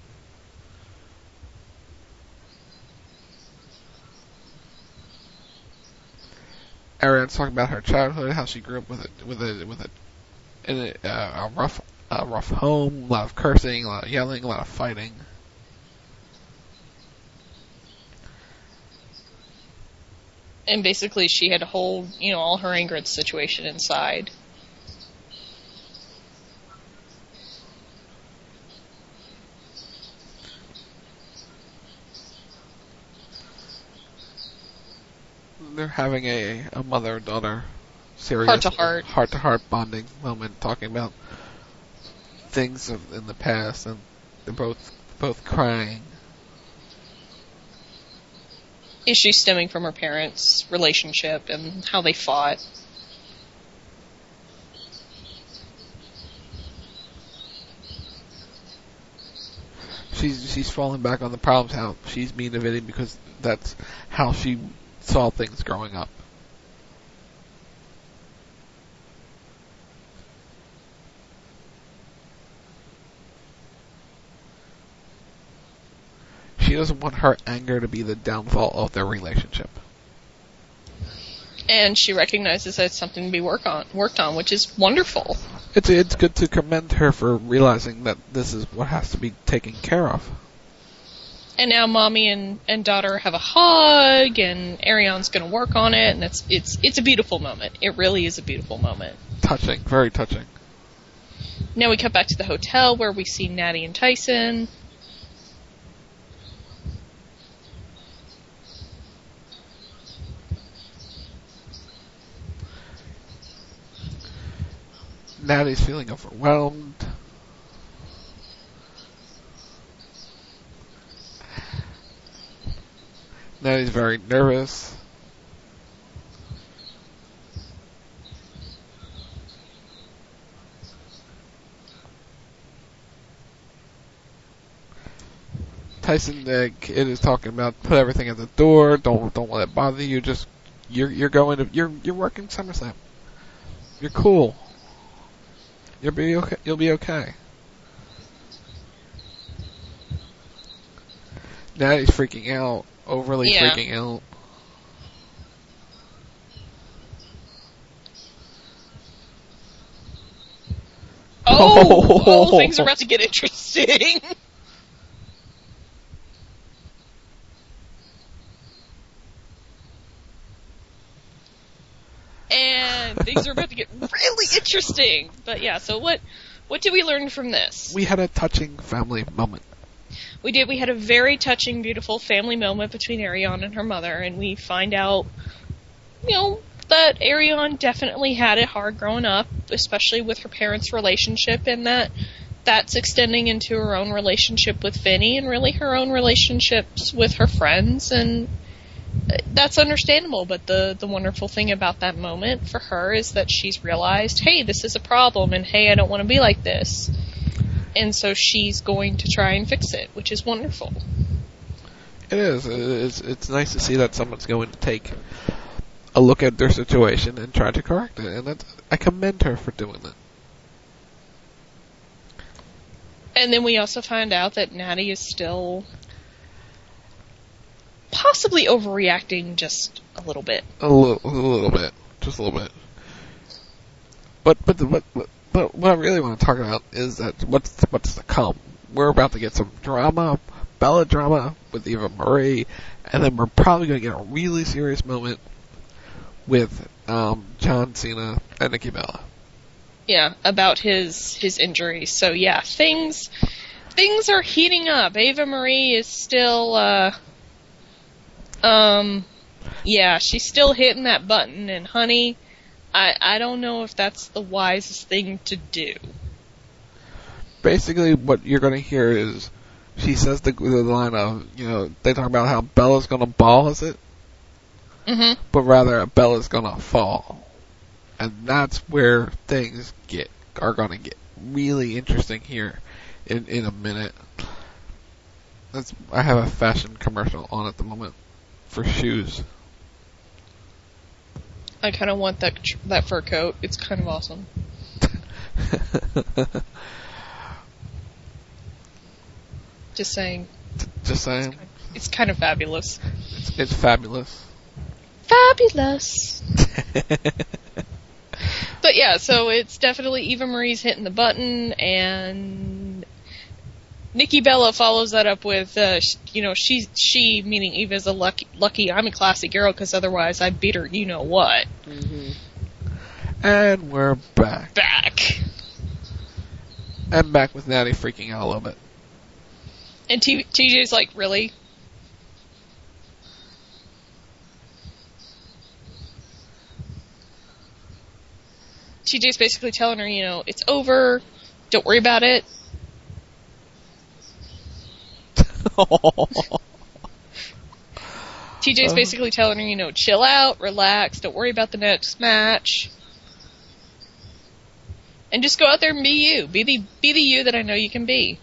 Speaker 16: Arion's talking about her childhood, how she grew up with a with a with a in a, uh, a rough a rough home, a lot of cursing, a lot of yelling, a lot of fighting.
Speaker 17: And basically, she had to hold, you know, all her anger at the situation inside.
Speaker 16: They're having a, a mother-daughter serious
Speaker 17: heart-to-heart
Speaker 16: heart-to-heart bonding moment, talking about things of, in the past, and they're both both crying.
Speaker 17: Issues stemming from her parents' relationship and how they fought.
Speaker 16: She's she's falling back on the problems, how she's mean to Vinny because that's how she saw things growing up. She doesn't want her anger to be the downfall of their relationship.
Speaker 17: And she recognizes that it's something to be work on, worked on, which is wonderful.
Speaker 16: It's it's good to commend her for realizing that this is what has to be taken care of.
Speaker 17: And now mommy and, and daughter have a hug, and Arion's going to work on it, and it's it's it's a beautiful moment. It really is a beautiful moment.
Speaker 16: Touching, very touching.
Speaker 17: Now we cut back to the hotel where we see Natty and Tyson.
Speaker 16: Natty's feeling overwhelmed. Natty's very nervous. Tyson, the kid, is talking about put everything at the door. Don't don't let it bother you. Just you're you're going to you're you're working SummerSlam. You're cool. You'll be okay. You'll be okay. Natty's freaking out, overly
Speaker 17: yeah.
Speaker 16: freaking out.
Speaker 17: Oh, oh, things are about to get interesting. And things are about to get really interesting. But yeah, so what what did we learn from this?
Speaker 16: We had a touching family moment.
Speaker 17: We did. We had a very touching, beautiful family moment between Arion and her mother, and we find out, you know, that Arion definitely had it hard growing up, especially with her parents' relationship, and that that's extending into her own relationship with Vinny, and really her own relationships with her friends, and that's understandable. But the, the wonderful thing about that moment for her is that she's realized, hey, this is a problem, and hey, I don't want to be like this. And so she's going to try and fix it, which is wonderful.
Speaker 16: It is. It's, it's nice to see that someone's going to take a look at their situation and try to correct it. And that's, I commend her for doing that.
Speaker 17: And then we also find out that Natty is still possibly overreacting just a little bit.
Speaker 16: A little, a little bit. Just a little bit. But, but, the, but, but But what I really want to talk about is that what's what's to come. We're about to get some drama, Bella drama with Eva Marie, and then we're probably going to get a really serious moment with um, John Cena and Nikki Bella.
Speaker 17: Yeah, about his his injury. So yeah, things things are heating up. Ava Marie is still, uh, um, yeah, she's still hitting that button. And honey, I I don't know if that's the wisest thing to do.
Speaker 16: Basically, what you're going to hear is she says the, the line of, you know, they talk about how Bella's going to ball, is it?
Speaker 17: Mm-hmm.
Speaker 16: But rather, Bella's going to fall. And that's where things get are going to get really interesting here in, in a minute. That's, I have a fashion commercial on at the moment for shoes.
Speaker 17: I kind of want that that fur coat. It's kind of awesome. Just saying.
Speaker 16: Just saying.
Speaker 17: It's kind of, it's kind of fabulous.
Speaker 16: It's, it's fabulous.
Speaker 17: Fabulous. But yeah, so it's definitely Eva Marie's hitting the button, and Nikki Bella follows that up with, uh, you know, she, she meaning Eva's a lucky, lucky I'm a classy girl, because otherwise I'd beat her, you know what.
Speaker 16: Mm-hmm. And we're back.
Speaker 17: Back.
Speaker 16: And back with Natty freaking out a little bit.
Speaker 17: And T- TJ's like, really? T J's basically telling her, you know, it's over, don't worry about it. T J's basically telling her, you know, chill out, relax, don't worry about the next match. And just go out there and be you. Be the be the you that I know you can be.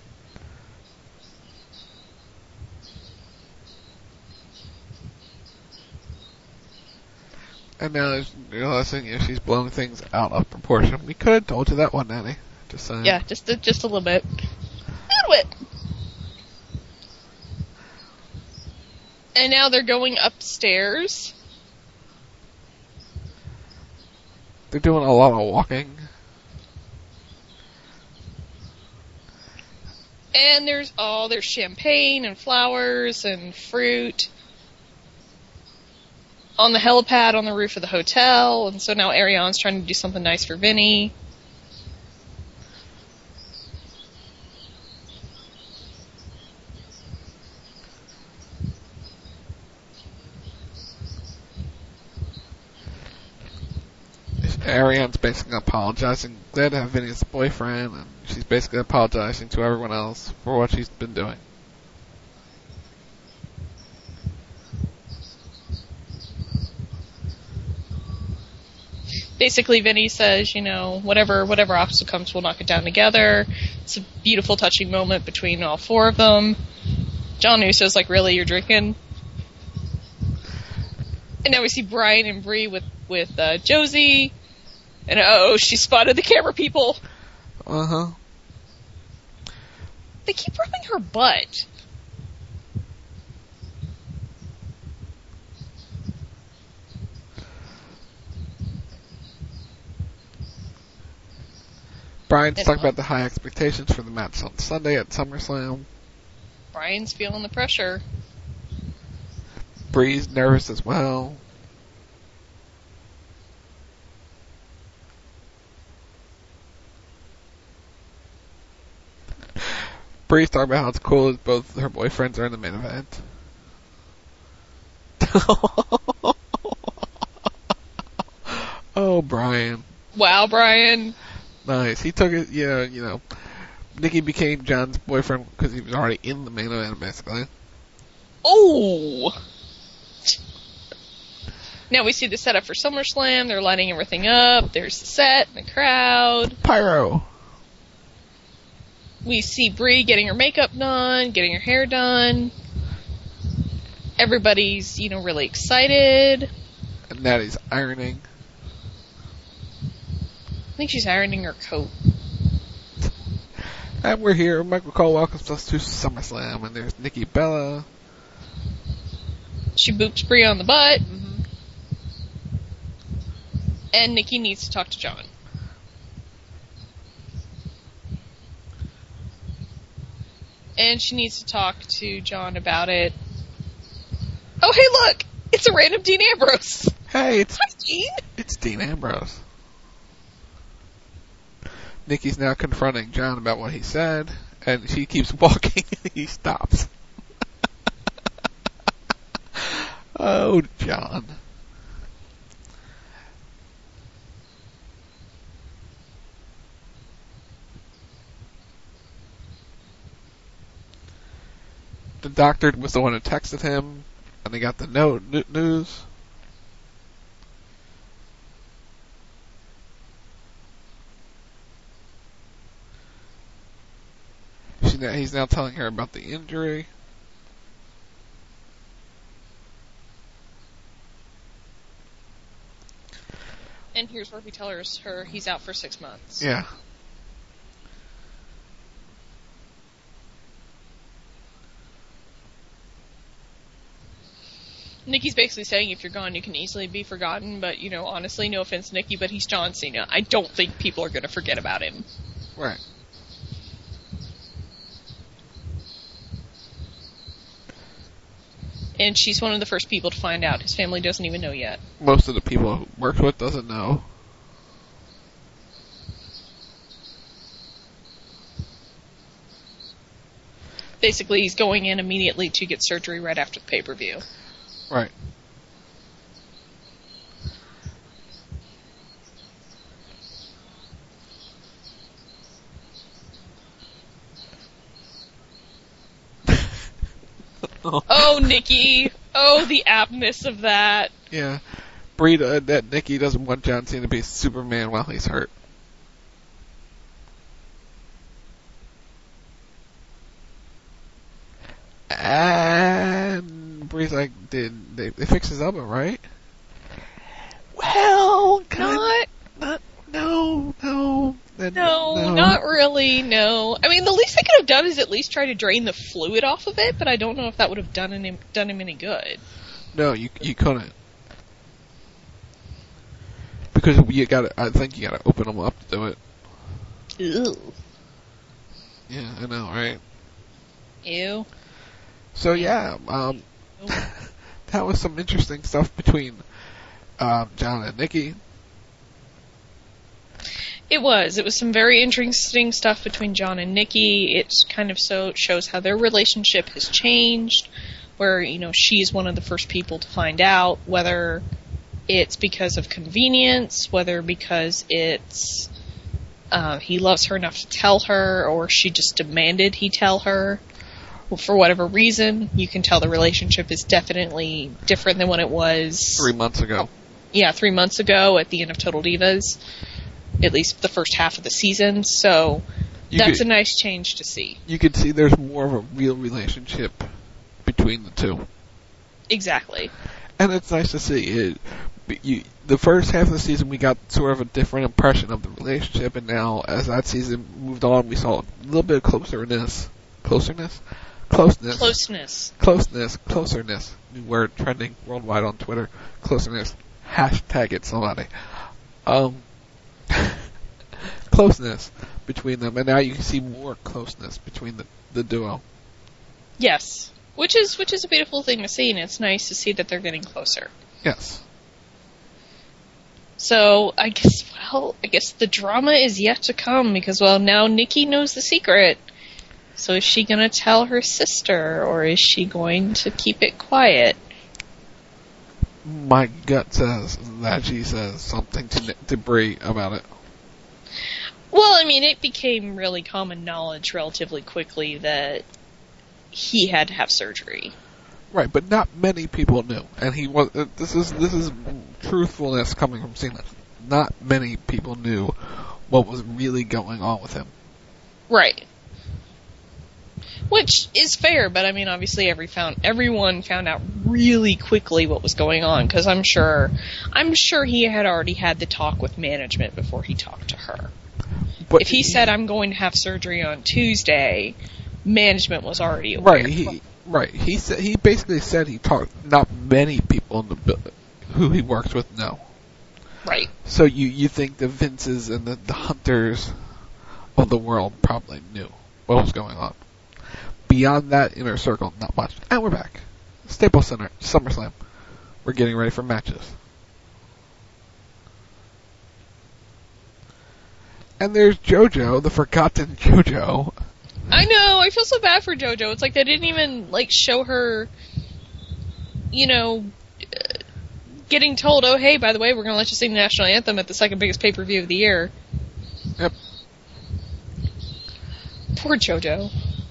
Speaker 16: And now you're realizing if she's blowing things out of proportion. We could have told you that one, Nanny. Just saying.
Speaker 17: Yeah, just a, just a little bit. A little bit. And now they're going upstairs.
Speaker 16: They're doing a lot of walking.
Speaker 17: And there's oh, there's champagne and flowers and fruit on the helipad on the roof of the hotel, and so now Ariane's trying to do something nice for Vinny.
Speaker 16: Ariane's basically apologizing. Glad to have Vinny as a boyfriend, and she's basically apologizing to everyone else for what she's been doing.
Speaker 17: Basically, Vinny says, you know, whatever whatever obstacle comes, we'll knock it down together. It's a beautiful, touching moment between all four of them. John Usso's like, really, you're drinking? And now we see Brian and Bree with, with uh, Josie. And oh, she spotted the camera people.
Speaker 16: Uh-huh.
Speaker 17: They keep rubbing her butt.
Speaker 16: Brian's talking about the high expectations for the match on Sunday at SummerSlam.
Speaker 17: Brian's feeling the pressure.
Speaker 16: Bree's nervous as well. Bree's talking about how it's cool that both her boyfriends are in the main event. Oh, Brian.
Speaker 17: Wow, Brian.
Speaker 16: Nice. He took it, yeah, you know. Nikki became John's boyfriend because he was already in the main event, basically.
Speaker 17: Oh! Now we see the setup for SummerSlam. They're lighting everything up. There's the set and the crowd.
Speaker 16: Pyro.
Speaker 17: We see Bree getting her makeup done, getting her hair done. Everybody's, you know, really excited.
Speaker 16: And Natty's ironing.
Speaker 17: I think she's ironing her coat.
Speaker 16: And we're here. Michael Cole welcomes us to SummerSlam. And there's Nikki Bella.
Speaker 17: She boops Bree on the butt. Mm-hmm. And Nikki needs to talk to John. And she needs to talk to John about it. Oh, hey, look! It's a random Dean Ambrose!
Speaker 16: Hey, it's
Speaker 17: Hi, Dean.
Speaker 16: It's Dean Ambrose. Nikki's now confronting John about what he said, and she keeps walking, and he stops. Oh, John. The doctor was the one who texted him, and they got the note n- news. She, he's now telling her about the injury.
Speaker 17: And here's where he tells her he's out for six months.
Speaker 16: Yeah.
Speaker 17: Nikki's basically saying if you're gone, you can easily be forgotten, but, you know, honestly, no offense, Nikki, but he's John Cena. I don't think people are going to forget about him.
Speaker 16: Right.
Speaker 17: And she's one of the first people to find out. His family doesn't even know yet.
Speaker 16: Most of the people who worked with doesn't know.
Speaker 17: Basically, he's going in immediately to get surgery right after the pay-per-view.
Speaker 16: Right.
Speaker 17: Oh, Nikki. Oh, the aptness of that.
Speaker 16: Yeah. Brie, uh, that Nikki doesn't want John Cena to be Superman while he's hurt. And Brie's like, did they, they fix his elbow, right? Well,
Speaker 17: Not...
Speaker 16: not, no, no.
Speaker 17: No,
Speaker 16: no,
Speaker 17: not really, no. I mean, the least they could have done is at least try to drain the fluid off of it, but I don't know if that would have done him, done him any good.
Speaker 16: No, you you couldn't. Because you gotta, I think you gotta open them up to do it.
Speaker 17: Ew.
Speaker 16: Yeah, I know, right?
Speaker 17: Ew.
Speaker 16: So yeah, um, that was some interesting stuff between um, John and Nikki.
Speaker 17: It was. It was some very interesting stuff between John and Nikki. It kind of so shows how their relationship has changed, where, you know, she's one of the first people to find out, whether it's because of convenience, whether because it's uh, he loves her enough to tell her, or she just demanded he tell her. Well, for whatever reason, you can tell the relationship is definitely different than when it was
Speaker 16: Three months ago.
Speaker 17: Yeah, three months ago at the end of Total Divas. At least the first half of the season, so you that's could, a nice change to see.
Speaker 16: You can see there's more of a real relationship between the two.
Speaker 17: Exactly.
Speaker 16: And it's nice to see it. You, the first half of the season, we got sort of a different impression of the relationship, and now as that season moved on, we saw a little bit of closeness. Closeness? Closeness.
Speaker 17: Closeness.
Speaker 16: Closeness. Closeness. New word trending worldwide on Twitter. Closeness. Hashtag it, somebody. Um... closeness between them, and now you can see more closeness between the, the duo.
Speaker 17: Yes, which is which is a beautiful thing to see, and it's nice to see that they're getting closer.
Speaker 16: Yes.
Speaker 17: So I guess, well, I guess the drama is yet to come because, well, now Nikki knows the secret. So is she going to tell her sister, or is she going to keep it quiet?
Speaker 16: My gut says that she says something to to Brie about it.
Speaker 17: Well, I mean, it became really common knowledge relatively quickly that he had to have surgery.
Speaker 16: Right, but not many people knew, and he was. Uh, this is this is truthfulness coming from Cena. Not many people knew what was really going on with him.
Speaker 17: Right. Which is fair, but I mean, obviously, every found everyone found out really quickly what was going on, because I'm sure, I'm sure he had already had the talk with management before he talked to her. But if he, he said, "I'm going to have surgery on Tuesday," management was already aware.
Speaker 16: Right. He right. He said he basically said he talked. Not many people in the building who he works with know.
Speaker 17: Right.
Speaker 16: So you you think the Vinces and the, the Hunters of the world probably knew what was going on. Beyond that inner circle, not much. And we're back. Staples Center, SummerSlam. We're getting ready for matches. And there's JoJo, the forgotten JoJo.
Speaker 17: I know, I feel so bad for JoJo. It's like they didn't even, like, show her, you know, uh, getting told, oh, hey, by the way, we're going to let you sing the national anthem at the second biggest pay-per-view of the year.
Speaker 16: Yep.
Speaker 17: Poor JoJo.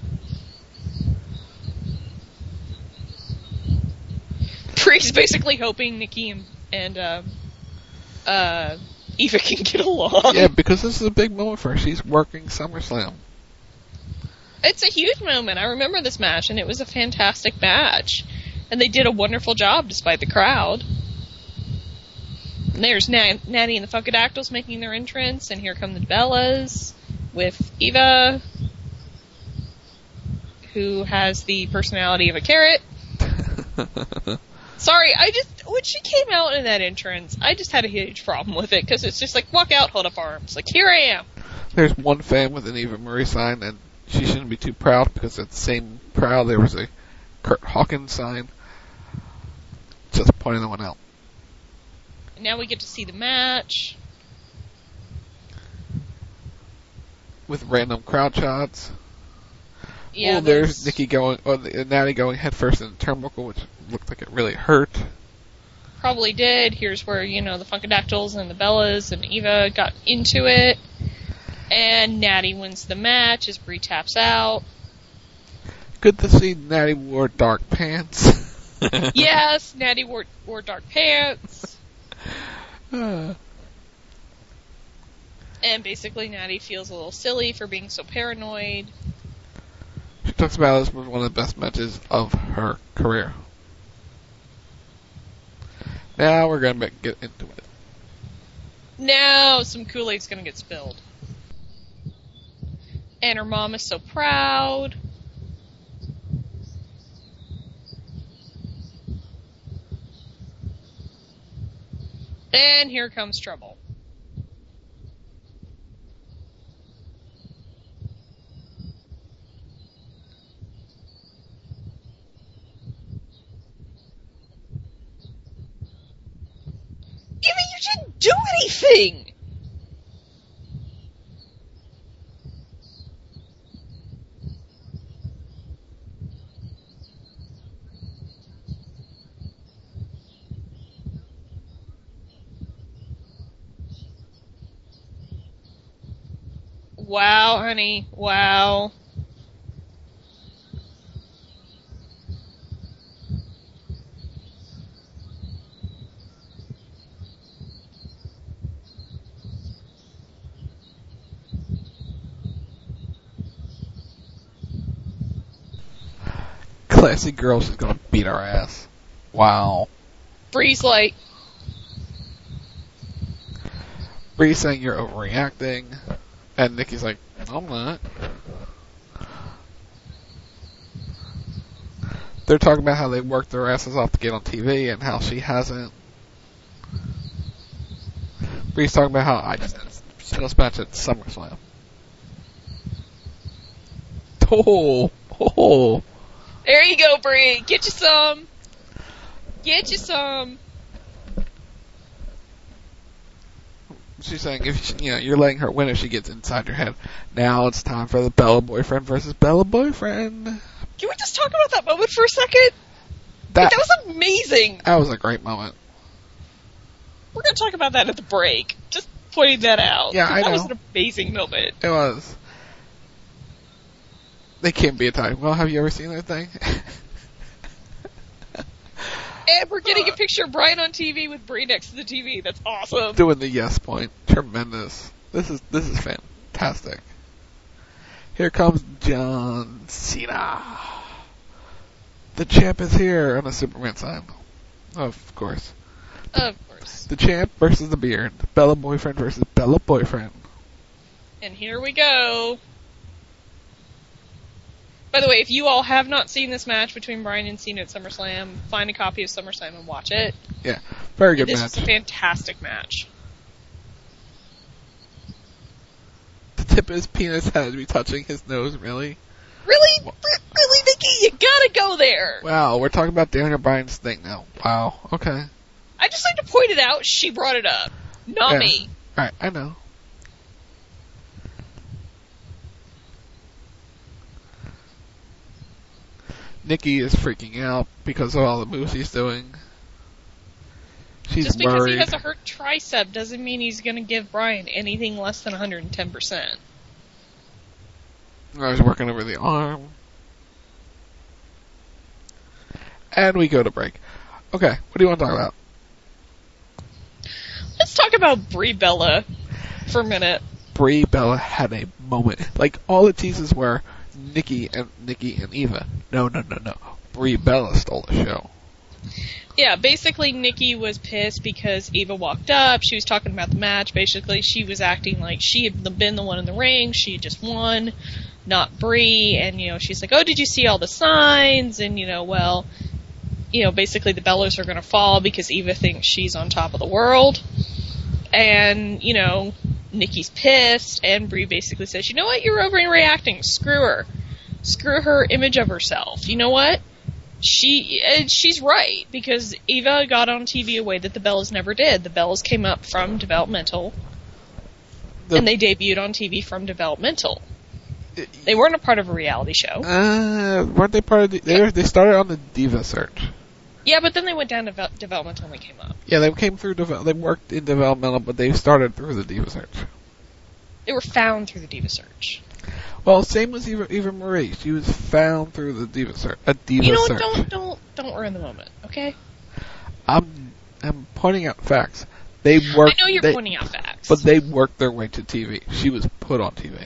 Speaker 17: Bree's basically hoping Nikki and, and uh, uh, Eva can get along.
Speaker 16: Yeah, because this is a big moment for her. She's working SummerSlam.
Speaker 17: It's a huge moment. I remember this match, and it was a fantastic match. And they did a wonderful job despite the crowd. And there's Nat- Natty and the Funkadactyls making their entrance, and here come the Bellas with Eva, who has the personality of a carrot. Sorry, I just, when she came out in that entrance, I just had a huge problem with it, because it's just like, walk out, hold up arms. Like, here I am.
Speaker 16: There's one fan with an Eva Marie sign, and she shouldn't be too proud, because at the same proud there was a Kurt Hawkins sign. Just pointing that one out.
Speaker 17: And now we get to see the match.
Speaker 16: With random crowd shots.
Speaker 17: Yeah,
Speaker 16: oh, there's, there's Nikki going, or the, Natty going head first in the turnbuckle, which looked like it really hurt.
Speaker 17: Probably did. Here's where, you know, the Funkadactyls and the Bellas and Eva got into it. And Natty wins the match as Bree taps out.
Speaker 16: Good to see Natty wore dark pants.
Speaker 17: Yes, Natty wore, wore dark pants.
Speaker 16: uh.
Speaker 17: And basically Natty feels a little silly for being so paranoid.
Speaker 16: She talks about this was one of the best matches of her career. Now we're going to get into it.
Speaker 17: Now some Kool-Aid's going to get spilled. And her mom is so proud. And here comes trouble. Eva, you didn't do anything! Wow, honey. Wow.
Speaker 16: Classy girl, she's gonna beat our ass. Wow.
Speaker 17: Bree's like...
Speaker 16: Bree's saying you're overreacting. And Nikki's like, I'm not. They're talking about how they worked their asses off to get on T V and how she hasn't. Bree's talking about how I just had a singles match at SummerSlam. Oh, oh.
Speaker 17: There you go, Bree. Get you some. Get you some.
Speaker 16: She's saying if she, you know you're letting her win if she gets inside your head. Now it's time for the Bella boyfriend versus Bella boyfriend.
Speaker 17: Can we just talk about that moment for a second?
Speaker 16: That,
Speaker 17: like, that was amazing.
Speaker 16: That was a great moment.
Speaker 17: We're gonna talk about that at the break. Just pointing that out.
Speaker 16: Yeah, I
Speaker 17: that
Speaker 16: know.
Speaker 17: was an amazing moment.
Speaker 16: It was. They can't be a tie. Well, have you ever seen that thing?
Speaker 17: And we're getting a picture of Brian on T V with Bree next to the T V. That's awesome.
Speaker 16: Doing the yes point. Tremendous. This is this is fantastic. Here comes John Cena. The champ is here on a Superman sign. Of course.
Speaker 17: Of course.
Speaker 16: The champ versus the beard. Bella boyfriend versus Bella boyfriend.
Speaker 17: And here we go. By the way, if you all have not seen this match between Bryan and Cena at SummerSlam, find a copy of SummerSlam and watch it.
Speaker 16: Yeah, very good
Speaker 17: this
Speaker 16: match.
Speaker 17: This was a fantastic match.
Speaker 16: The tip of his penis had to be touching his nose, really?
Speaker 17: Really? R- really, Nikki? You gotta go there!
Speaker 16: Wow, we're talking about Daniel Bryan's thing now. Wow, okay.
Speaker 17: I just like to point it out, she brought it up. Not
Speaker 16: yeah.
Speaker 17: me.
Speaker 16: Alright, I know. Nikki is freaking out because of all the moves he's doing. She's
Speaker 17: Just because
Speaker 16: worried.
Speaker 17: he has a hurt tricep doesn't mean he's going to give Bryan anything less than one hundred ten percent.
Speaker 16: I was working over the arm. And we go to break. Okay, what do you want to talk about?
Speaker 17: Let's talk about Brie Bella for a minute.
Speaker 16: Brie Bella had a moment. Like, all the teases were Nikki and Nikki and Eva. No, no, no, no. Brie Bella stole the show.
Speaker 17: Yeah, basically Nikki was pissed because Eva walked up. She was talking about the match. Basically, she was acting like she had been the one in the ring. She had just won, not Brie. And, you know, she's like, oh, did you see all the signs? And, you know, well, you know, basically the Bellas are going to fall because Eva thinks she's on top of the world. And, you know, Nikki's pissed. And Brie basically says, you know what? You're overreacting. Screw her. Screw her image of herself. You know what? She uh, she's right, because Eva got on T V a way that the Bellas never did. The Bellas came up from developmental, the, and they debuted on T V from developmental. They weren't a part of a reality show.
Speaker 16: Uh, weren't they part of the... They, were, they started on the Diva Search.
Speaker 17: Yeah, but then they went down to ve- developmental and they came up.
Speaker 16: Yeah, they came through... Deve- they worked in developmental, but they started through the Diva Search.
Speaker 17: They were found through the Diva Search.
Speaker 16: Well, same with Eva, Eva Marie. She was found through the Diva Search. A Diva
Speaker 17: You know what?
Speaker 16: Search.
Speaker 17: Don't don't don't ruin the moment, okay?
Speaker 16: I'm I'm pointing out facts. They worked.
Speaker 17: I know you're
Speaker 16: they,
Speaker 17: pointing out facts,
Speaker 16: but they worked their way to T V. She was put on T V.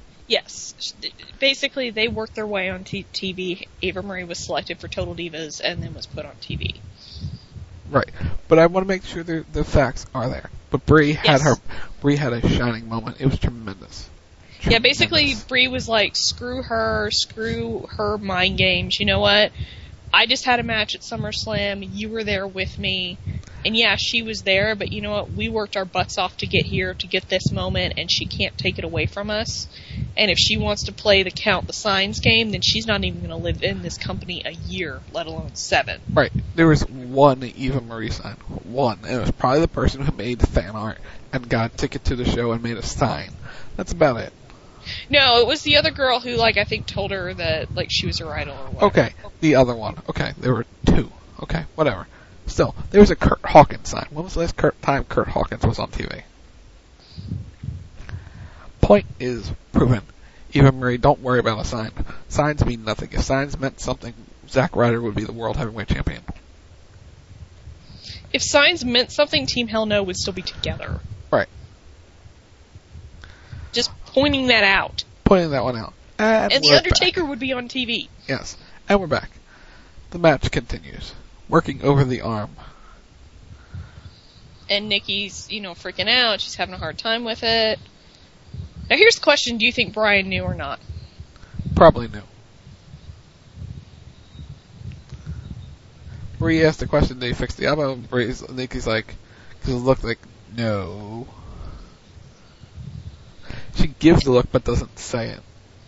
Speaker 17: Yes, basically they worked their way on t- TV. Eva Marie was selected for Total Divas and then was put on T V.
Speaker 16: Right, but I want to make sure the the facts are there. But Brie had
Speaker 17: Yes.
Speaker 16: her Brie had a shining moment. It was tremendous.
Speaker 17: Yeah, basically, Brie was like, screw her, screw her mind games. You know what? I just had a match at SummerSlam. You were there with me. And yeah, she was there, but you know what? We worked our butts off to get here, to get this moment, and she can't take it away from us. And if she wants to play the count the signs game, then she's not even going to live in this company a year, let alone seven.
Speaker 16: Right. There was one Eva Marie sign. One. And it was probably the person who made the fan art and got a ticket to the show and made a sign. That's about it.
Speaker 17: No, it was the other girl who, like, I think told her that, like, she was her idol or whatever.
Speaker 16: Okay, the other one. Okay, there were two. Okay, whatever. Still, there was a Kurt Hawkins sign. When was the last Kurt, time Kurt Hawkins was on T V? Point is proven. Eva Marie, don't worry about a sign. Signs mean nothing. If signs meant something, Zack Ryder would be the world heavyweight champion.
Speaker 17: If signs meant something, Team Hell No would still be together.
Speaker 16: Right.
Speaker 17: Just pointing that out.
Speaker 16: Pointing that one out. And,
Speaker 17: and The
Speaker 16: we're
Speaker 17: Undertaker
Speaker 16: back.
Speaker 17: would be on T V.
Speaker 16: Yes. And we're back. The match continues. Working over the arm.
Speaker 17: And Nikki's, you know, freaking out. She's having a hard time with it. Now here's the question. Do you think Bryan knew or not?
Speaker 16: Probably knew. Brie asked the question, did he fix the elbow? Brie's, Nikki's like, because it looked like, no. She gives the look but doesn't say it.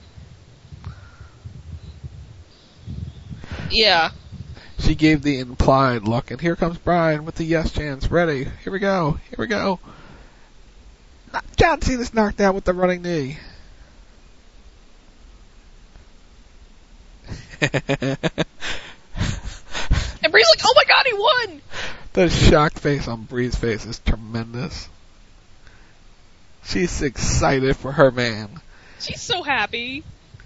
Speaker 17: Yeah.
Speaker 16: She gave the implied look, and here comes Bryan with the yes chance. Ready. Here we go. Here we go. John Cena's knocked out with the running knee.
Speaker 17: And Brie's like, oh my god, he won!
Speaker 16: The shocked face on Brie's face is tremendous. She's excited for her man.
Speaker 17: She's so happy.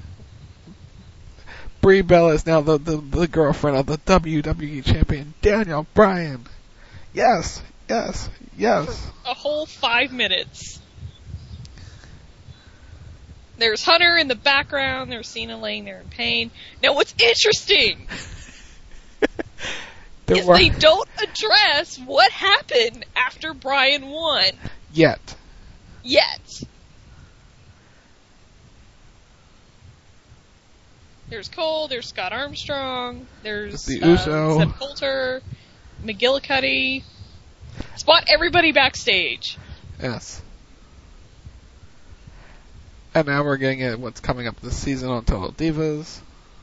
Speaker 16: Brie Bella is now the, the, the girlfriend of the W W E champion, Daniel Bryan. Yes, yes, yes.
Speaker 17: For a whole five minutes. There's Hunter in the background. There's Cena laying there in pain. Now, what's interesting is
Speaker 16: were...
Speaker 17: they don't address what happened after Bryan won.
Speaker 16: Yet.
Speaker 17: Yet. There's Cole, there's Scott Armstrong, there's
Speaker 16: the
Speaker 17: uh,
Speaker 16: Uso.
Speaker 17: Seth Coulter, McGillicuddy. Spot everybody backstage.
Speaker 16: Yes. And now we're getting at what's coming up this season on Total Divas.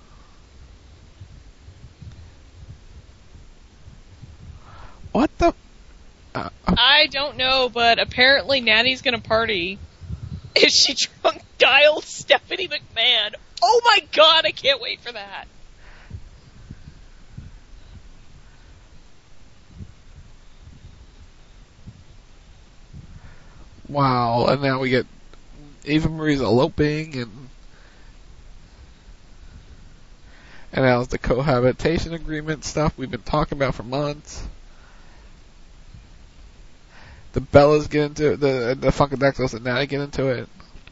Speaker 16: What the? Uh, uh,
Speaker 17: I don't know, but apparently Natty's gonna party. Is she drunk dialed Stephanie McMahon? Oh my god, I can't wait for that.
Speaker 16: Wow, and now we get Eva Marie's eloping, and and now it's the cohabitation agreement stuff we've been talking about for months. The Bellas get into it, the the Funkadactyls and Natty get into it.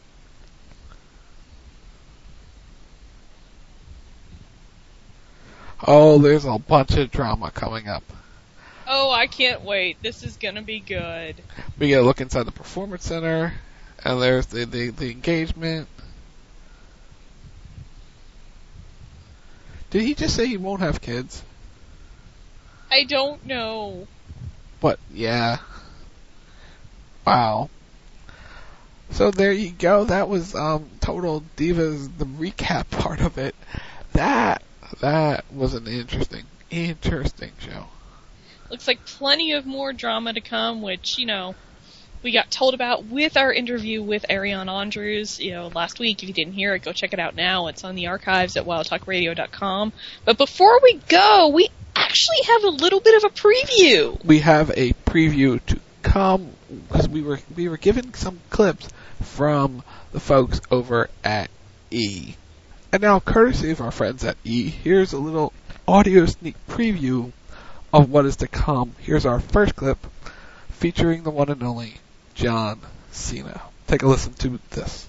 Speaker 16: Oh, there's a bunch of drama coming up.
Speaker 17: Oh, I can't wait. This is gonna be good.
Speaker 16: We get a look inside the Performance Center, and there's the, the, the engagement. Did he just say he won't have kids?
Speaker 17: I don't know.
Speaker 16: But, yeah. Wow. So there you go. That was um, Total Divas, the recap part of it. That, that was an interesting, interesting show.
Speaker 17: Looks like plenty of more drama to come, which, you know, we got told about with our interview with Ariane Andrews, you know, last week. If you didn't hear it, go check it out now. It's on the archives at wild talk radio dot com. But before we go, we actually have a little bit of a preview.
Speaker 16: We have a preview to come, because we were, we were given some clips from the folks over at E. And now, courtesy of our friends at E, here's a little audio sneak preview of what is to come. Here's our first clip featuring the one and only John Cena. Take a listen to this.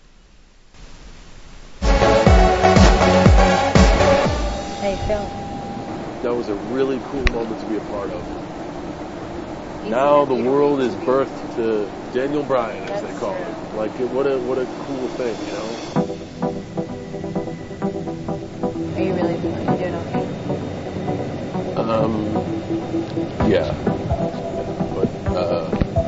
Speaker 18: How you feeling?
Speaker 19: That was a really cool moment to be a part of. Now the world is birthed to Daniel Bryan, as they call it. Like, what a what a cool thing, you know?
Speaker 18: Are you really feeling you're doing okay?
Speaker 19: Um, yeah. But, uh,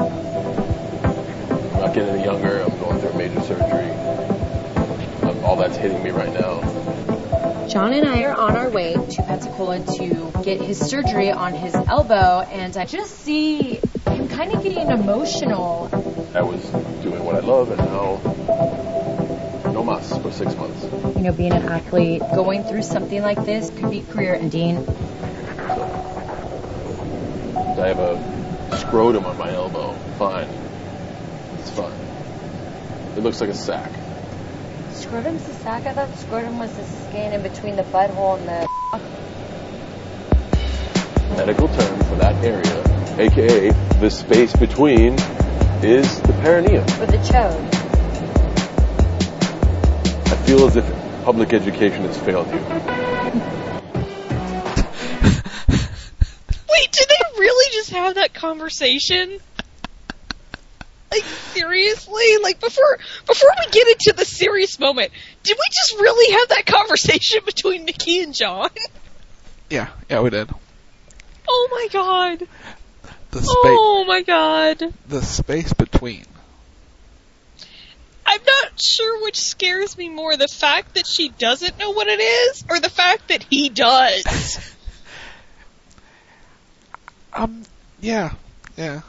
Speaker 19: I'm not getting any younger. I'm going through major surgery. Um, all that's hitting me right now.
Speaker 18: John and I are on our way to Pensacola to get his surgery on his elbow, and I just see him kind of getting emotional.
Speaker 19: I was doing what I love, and now no mas for six months.
Speaker 18: You know, being an athlete, going through something like this could be career ending.
Speaker 19: I have a scrotum on my elbow. Fine. It's fine. It looks like a sack.
Speaker 18: Scrotum's the sack? I thought scrotum was the skin in between the butthole and the...
Speaker 19: Medical term for that area, aka the space between, is the perineum.
Speaker 18: Or the chode.
Speaker 19: I feel as if public education has failed you.
Speaker 17: Wait, did they really just have that conversation? Like, seriously? Like, before before we get into the serious moment, did we just really have that conversation between Nikki and John?
Speaker 16: Yeah, yeah, we did.
Speaker 17: Oh my god.
Speaker 16: The spa-
Speaker 17: oh my god.
Speaker 16: The space between.
Speaker 17: I'm not sure which scares me more, the fact that she doesn't know what it is, or the fact that he does.
Speaker 16: um, yeah, yeah.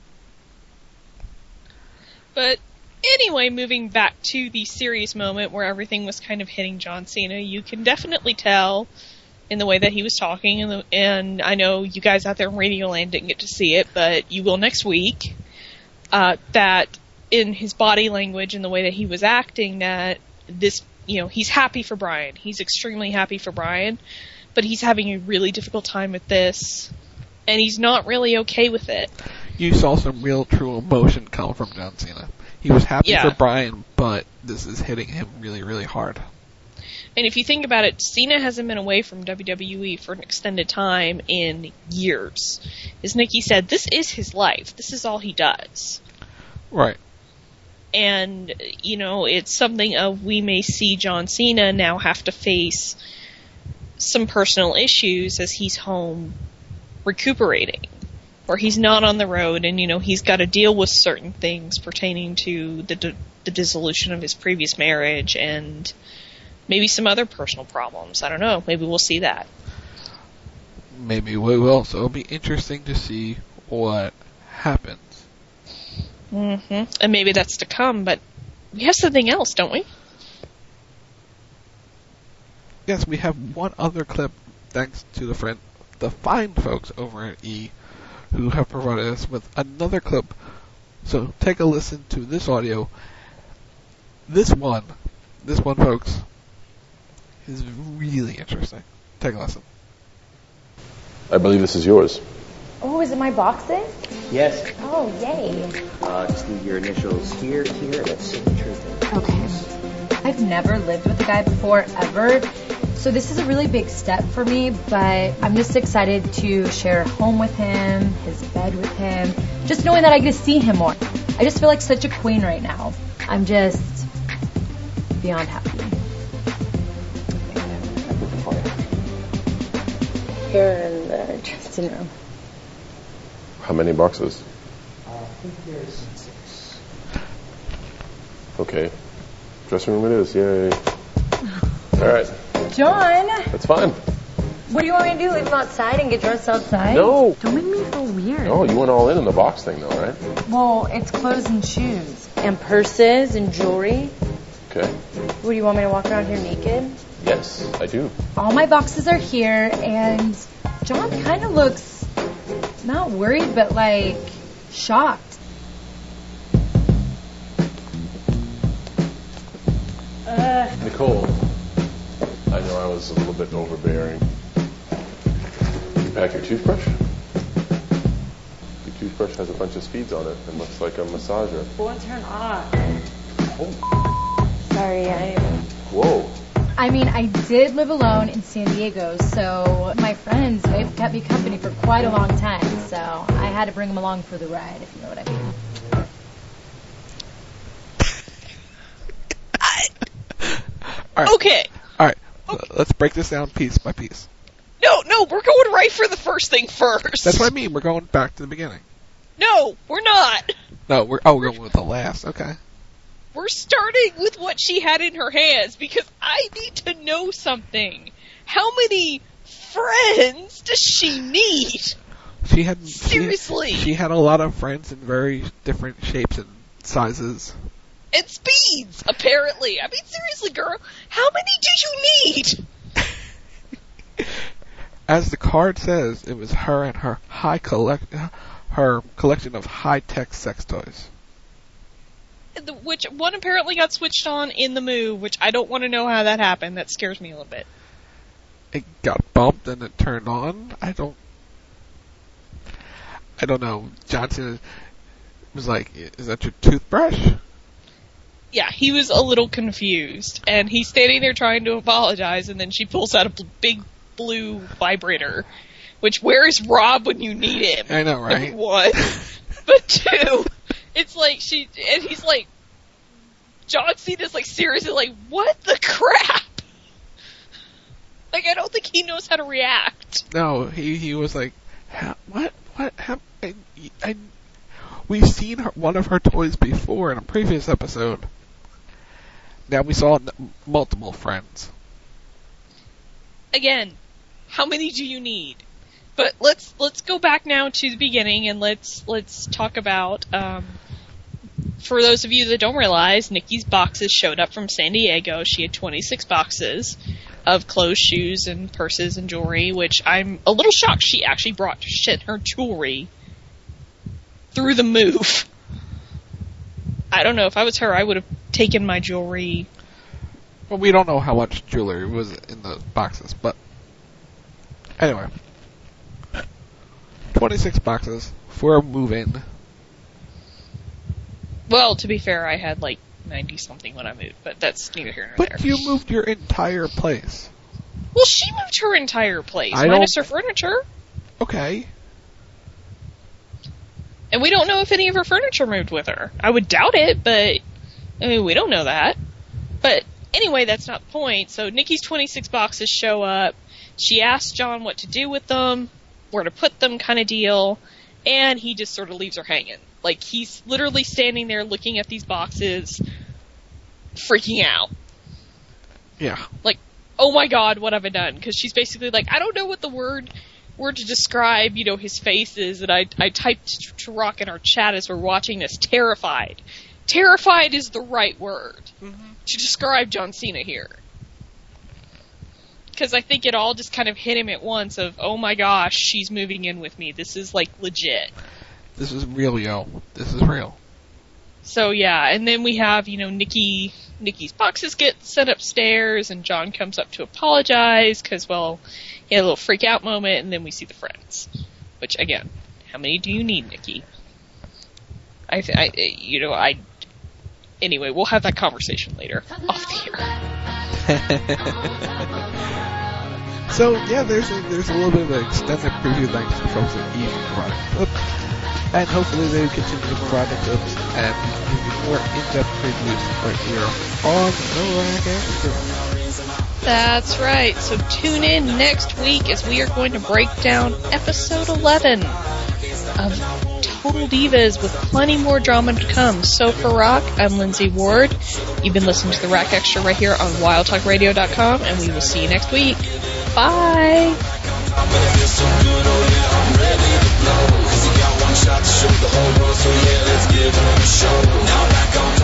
Speaker 17: But anyway, moving back to the serious moment where everything was kind of hitting John Cena, you can definitely tell in the way that he was talking, and, the, and I know you guys out there in Radioland didn't get to see it, but you will next week, uh, that in his body language and the way that he was acting, that this, you know, he's happy for Bryan. He's extremely happy for Bryan, but he's having a really difficult time with this, and he's not really okay with it.
Speaker 16: You saw some real, true emotion come from John Cena. He was happy
Speaker 17: yeah.
Speaker 16: for Bryan, but this is hitting him really, really hard.
Speaker 17: And if you think about it, Cena hasn't been away from W W E for an extended time in years. As Nikki said, this is his life. This is all he does.
Speaker 16: Right.
Speaker 17: And, you know, it's something of we may see John Cena now have to face some personal issues as he's home recuperating. Or he's not on the road, and, you know, he's got to deal with certain things pertaining to the d- the dissolution of his previous marriage and maybe some other personal problems. I don't know. Maybe we'll see that.
Speaker 16: Maybe we will. So it'll be interesting to see what happens.
Speaker 17: Mm-hmm. And maybe that's to come, but we have something else, don't we?
Speaker 16: Yes, we have one other clip, thanks to the friend, the fine folks over at E, who have provided us with another clip So take a listen to this audio. This one, this one, folks, is really interesting. Take a listen.
Speaker 19: I believe this is yours.
Speaker 18: Oh, is it my boxing?
Speaker 20: Yes.
Speaker 18: Oh, yay.
Speaker 20: Uh, just need your initials here, here, and a signature.
Speaker 18: Okay. I've never lived with a guy before, ever. So this is a really big step for me, but I'm just excited to share a home with him, his bed with him, just knowing that I get to see him more. I just feel like such a queen right now. I'm just beyond happy. Here in the dressing room.
Speaker 19: How many boxes?
Speaker 20: Uh, I think there's six.
Speaker 19: Okay. Dressing room it is, yay. All right.
Speaker 18: John!
Speaker 19: That's fine.
Speaker 18: What do you want me to do? Leave him outside and get dressed outside?
Speaker 19: No.
Speaker 18: Don't make me feel weird.
Speaker 19: No, you went all in on the box thing though, right?
Speaker 18: Well, it's clothes and shoes. And purses and jewelry.
Speaker 19: Okay.
Speaker 18: What, do you want me to walk around here naked?
Speaker 19: Yes, I do.
Speaker 18: All my boxes are here, and John kind of looks not worried, but like shocked. Uh,
Speaker 19: Nicole, I know I was a little bit overbearing. You pack your toothbrush? Your toothbrush has a bunch of speeds on it and looks like a massager.
Speaker 18: Won't turn off.
Speaker 19: Oh.
Speaker 18: Sorry, I...
Speaker 19: Whoa.
Speaker 18: I mean, I did live alone in San Diego, so my friends, they've kept me company for quite a long time, so I had to bring them along for the ride, if you know what I mean.
Speaker 16: All right.
Speaker 17: Okay.
Speaker 16: All right. Okay. Let's break this down piece by piece.
Speaker 17: No, no, we're going right for the first thing first.
Speaker 16: That's what I mean. We're going back to the beginning.
Speaker 17: No, we're not.
Speaker 16: No, we're oh, we're going with the last. Okay.
Speaker 17: We're starting with what she had in her hands because I need to know something. How many friends does she need?
Speaker 16: She had
Speaker 17: seriously.
Speaker 16: She, she had a lot of friends in very different shapes and sizes.
Speaker 17: And speeds, apparently. I mean, seriously, girl, how many do you need?
Speaker 16: As the card says, it was her and her high collect, her collection of high-tech sex toys.
Speaker 17: The, which one apparently got switched on in the move, which I don't want to know how that happened. That scares me a little bit.
Speaker 16: It got bumped and it turned on. I don't. I don't know. Johnson was like, "Is that your toothbrush?"
Speaker 17: Yeah, he was a little confused, and he's standing there trying to apologize, and then she pulls out a bl- big blue vibrator, which where is Rob when you need him?
Speaker 16: I know, right?
Speaker 17: One. But two, it's like she, and he's like, John Cena's like seriously like, what the crap? Like, I don't think he knows how to react.
Speaker 16: No, he he was like, what, what, how, I, I, we've seen her, one of her toys before in a previous episode. Now we saw multiple friends.
Speaker 17: Again, how many do you need? But let's let's go back now to the beginning and let's let's talk about. Um, for those of you that don't realize, Nikki's boxes showed up from San Diego. She had twenty-six boxes of clothes, shoes, and purses and jewelry, which I'm a little shocked she actually brought shit her jewelry through the move. I don't know, if I was her, I would have taken my jewelry.
Speaker 16: Well, we don't know how much jewelry was in the boxes, but anyway. twenty-six boxes for a move-in.
Speaker 17: Well, to be fair, I had like ninety-something when I moved, but that's neither here nor
Speaker 16: but
Speaker 17: there.
Speaker 16: But you moved your entire place.
Speaker 17: Well, she moved her entire place,
Speaker 16: I
Speaker 17: minus
Speaker 16: don't...
Speaker 17: her furniture.
Speaker 16: Okay.
Speaker 17: And we don't know if any of her furniture moved with her. I would doubt it, but I mean, we don't know that. But anyway, that's not the point. So Nikki's twenty-six boxes show up. She asks John what to do with them, where to put them kind of deal, and he just sort of leaves her hanging. Like, he's literally standing there looking at these boxes, freaking out.
Speaker 16: Yeah.
Speaker 17: Like, oh my god, what have I done? Because she's basically like, I don't know what the word word to describe, you know, his face is, and I, I typed to Rock in our chat as we're watching this, terrified. Terrified is the right word mm-hmm. to describe John Cena here. Because I think it all just kind of hit him at once of, oh my gosh, she's moving in with me. This is, like, legit.
Speaker 16: This is real, yo. This is real.
Speaker 17: So yeah, and then we have, you know, Nikki, Nikki's boxes get sent upstairs, and John comes up to apologize because, well, he had a little freak out moment, and then we see the friends. Which, again, how many do you need, Nikki? I, I you know, I. Anyway, we'll have that conversation later off the air.
Speaker 16: So yeah, there's a, there's a little bit of an extended preview thanks to folks at Eve providing clips, and hopefully they will continue to provide the clips and give you more in-depth previews right here on the Rack Extra.
Speaker 17: That's right. So tune in next week as we are going to break down episode eleven of Total Divas with plenty more drama to come. So for Rock, I'm Lindsay Ward. You've been listening to the Rack Extra right here on wild talk radio dot com, and we will see you next week. Bye. Shot to show the whole world, so yeah, let's give them a show. Now back on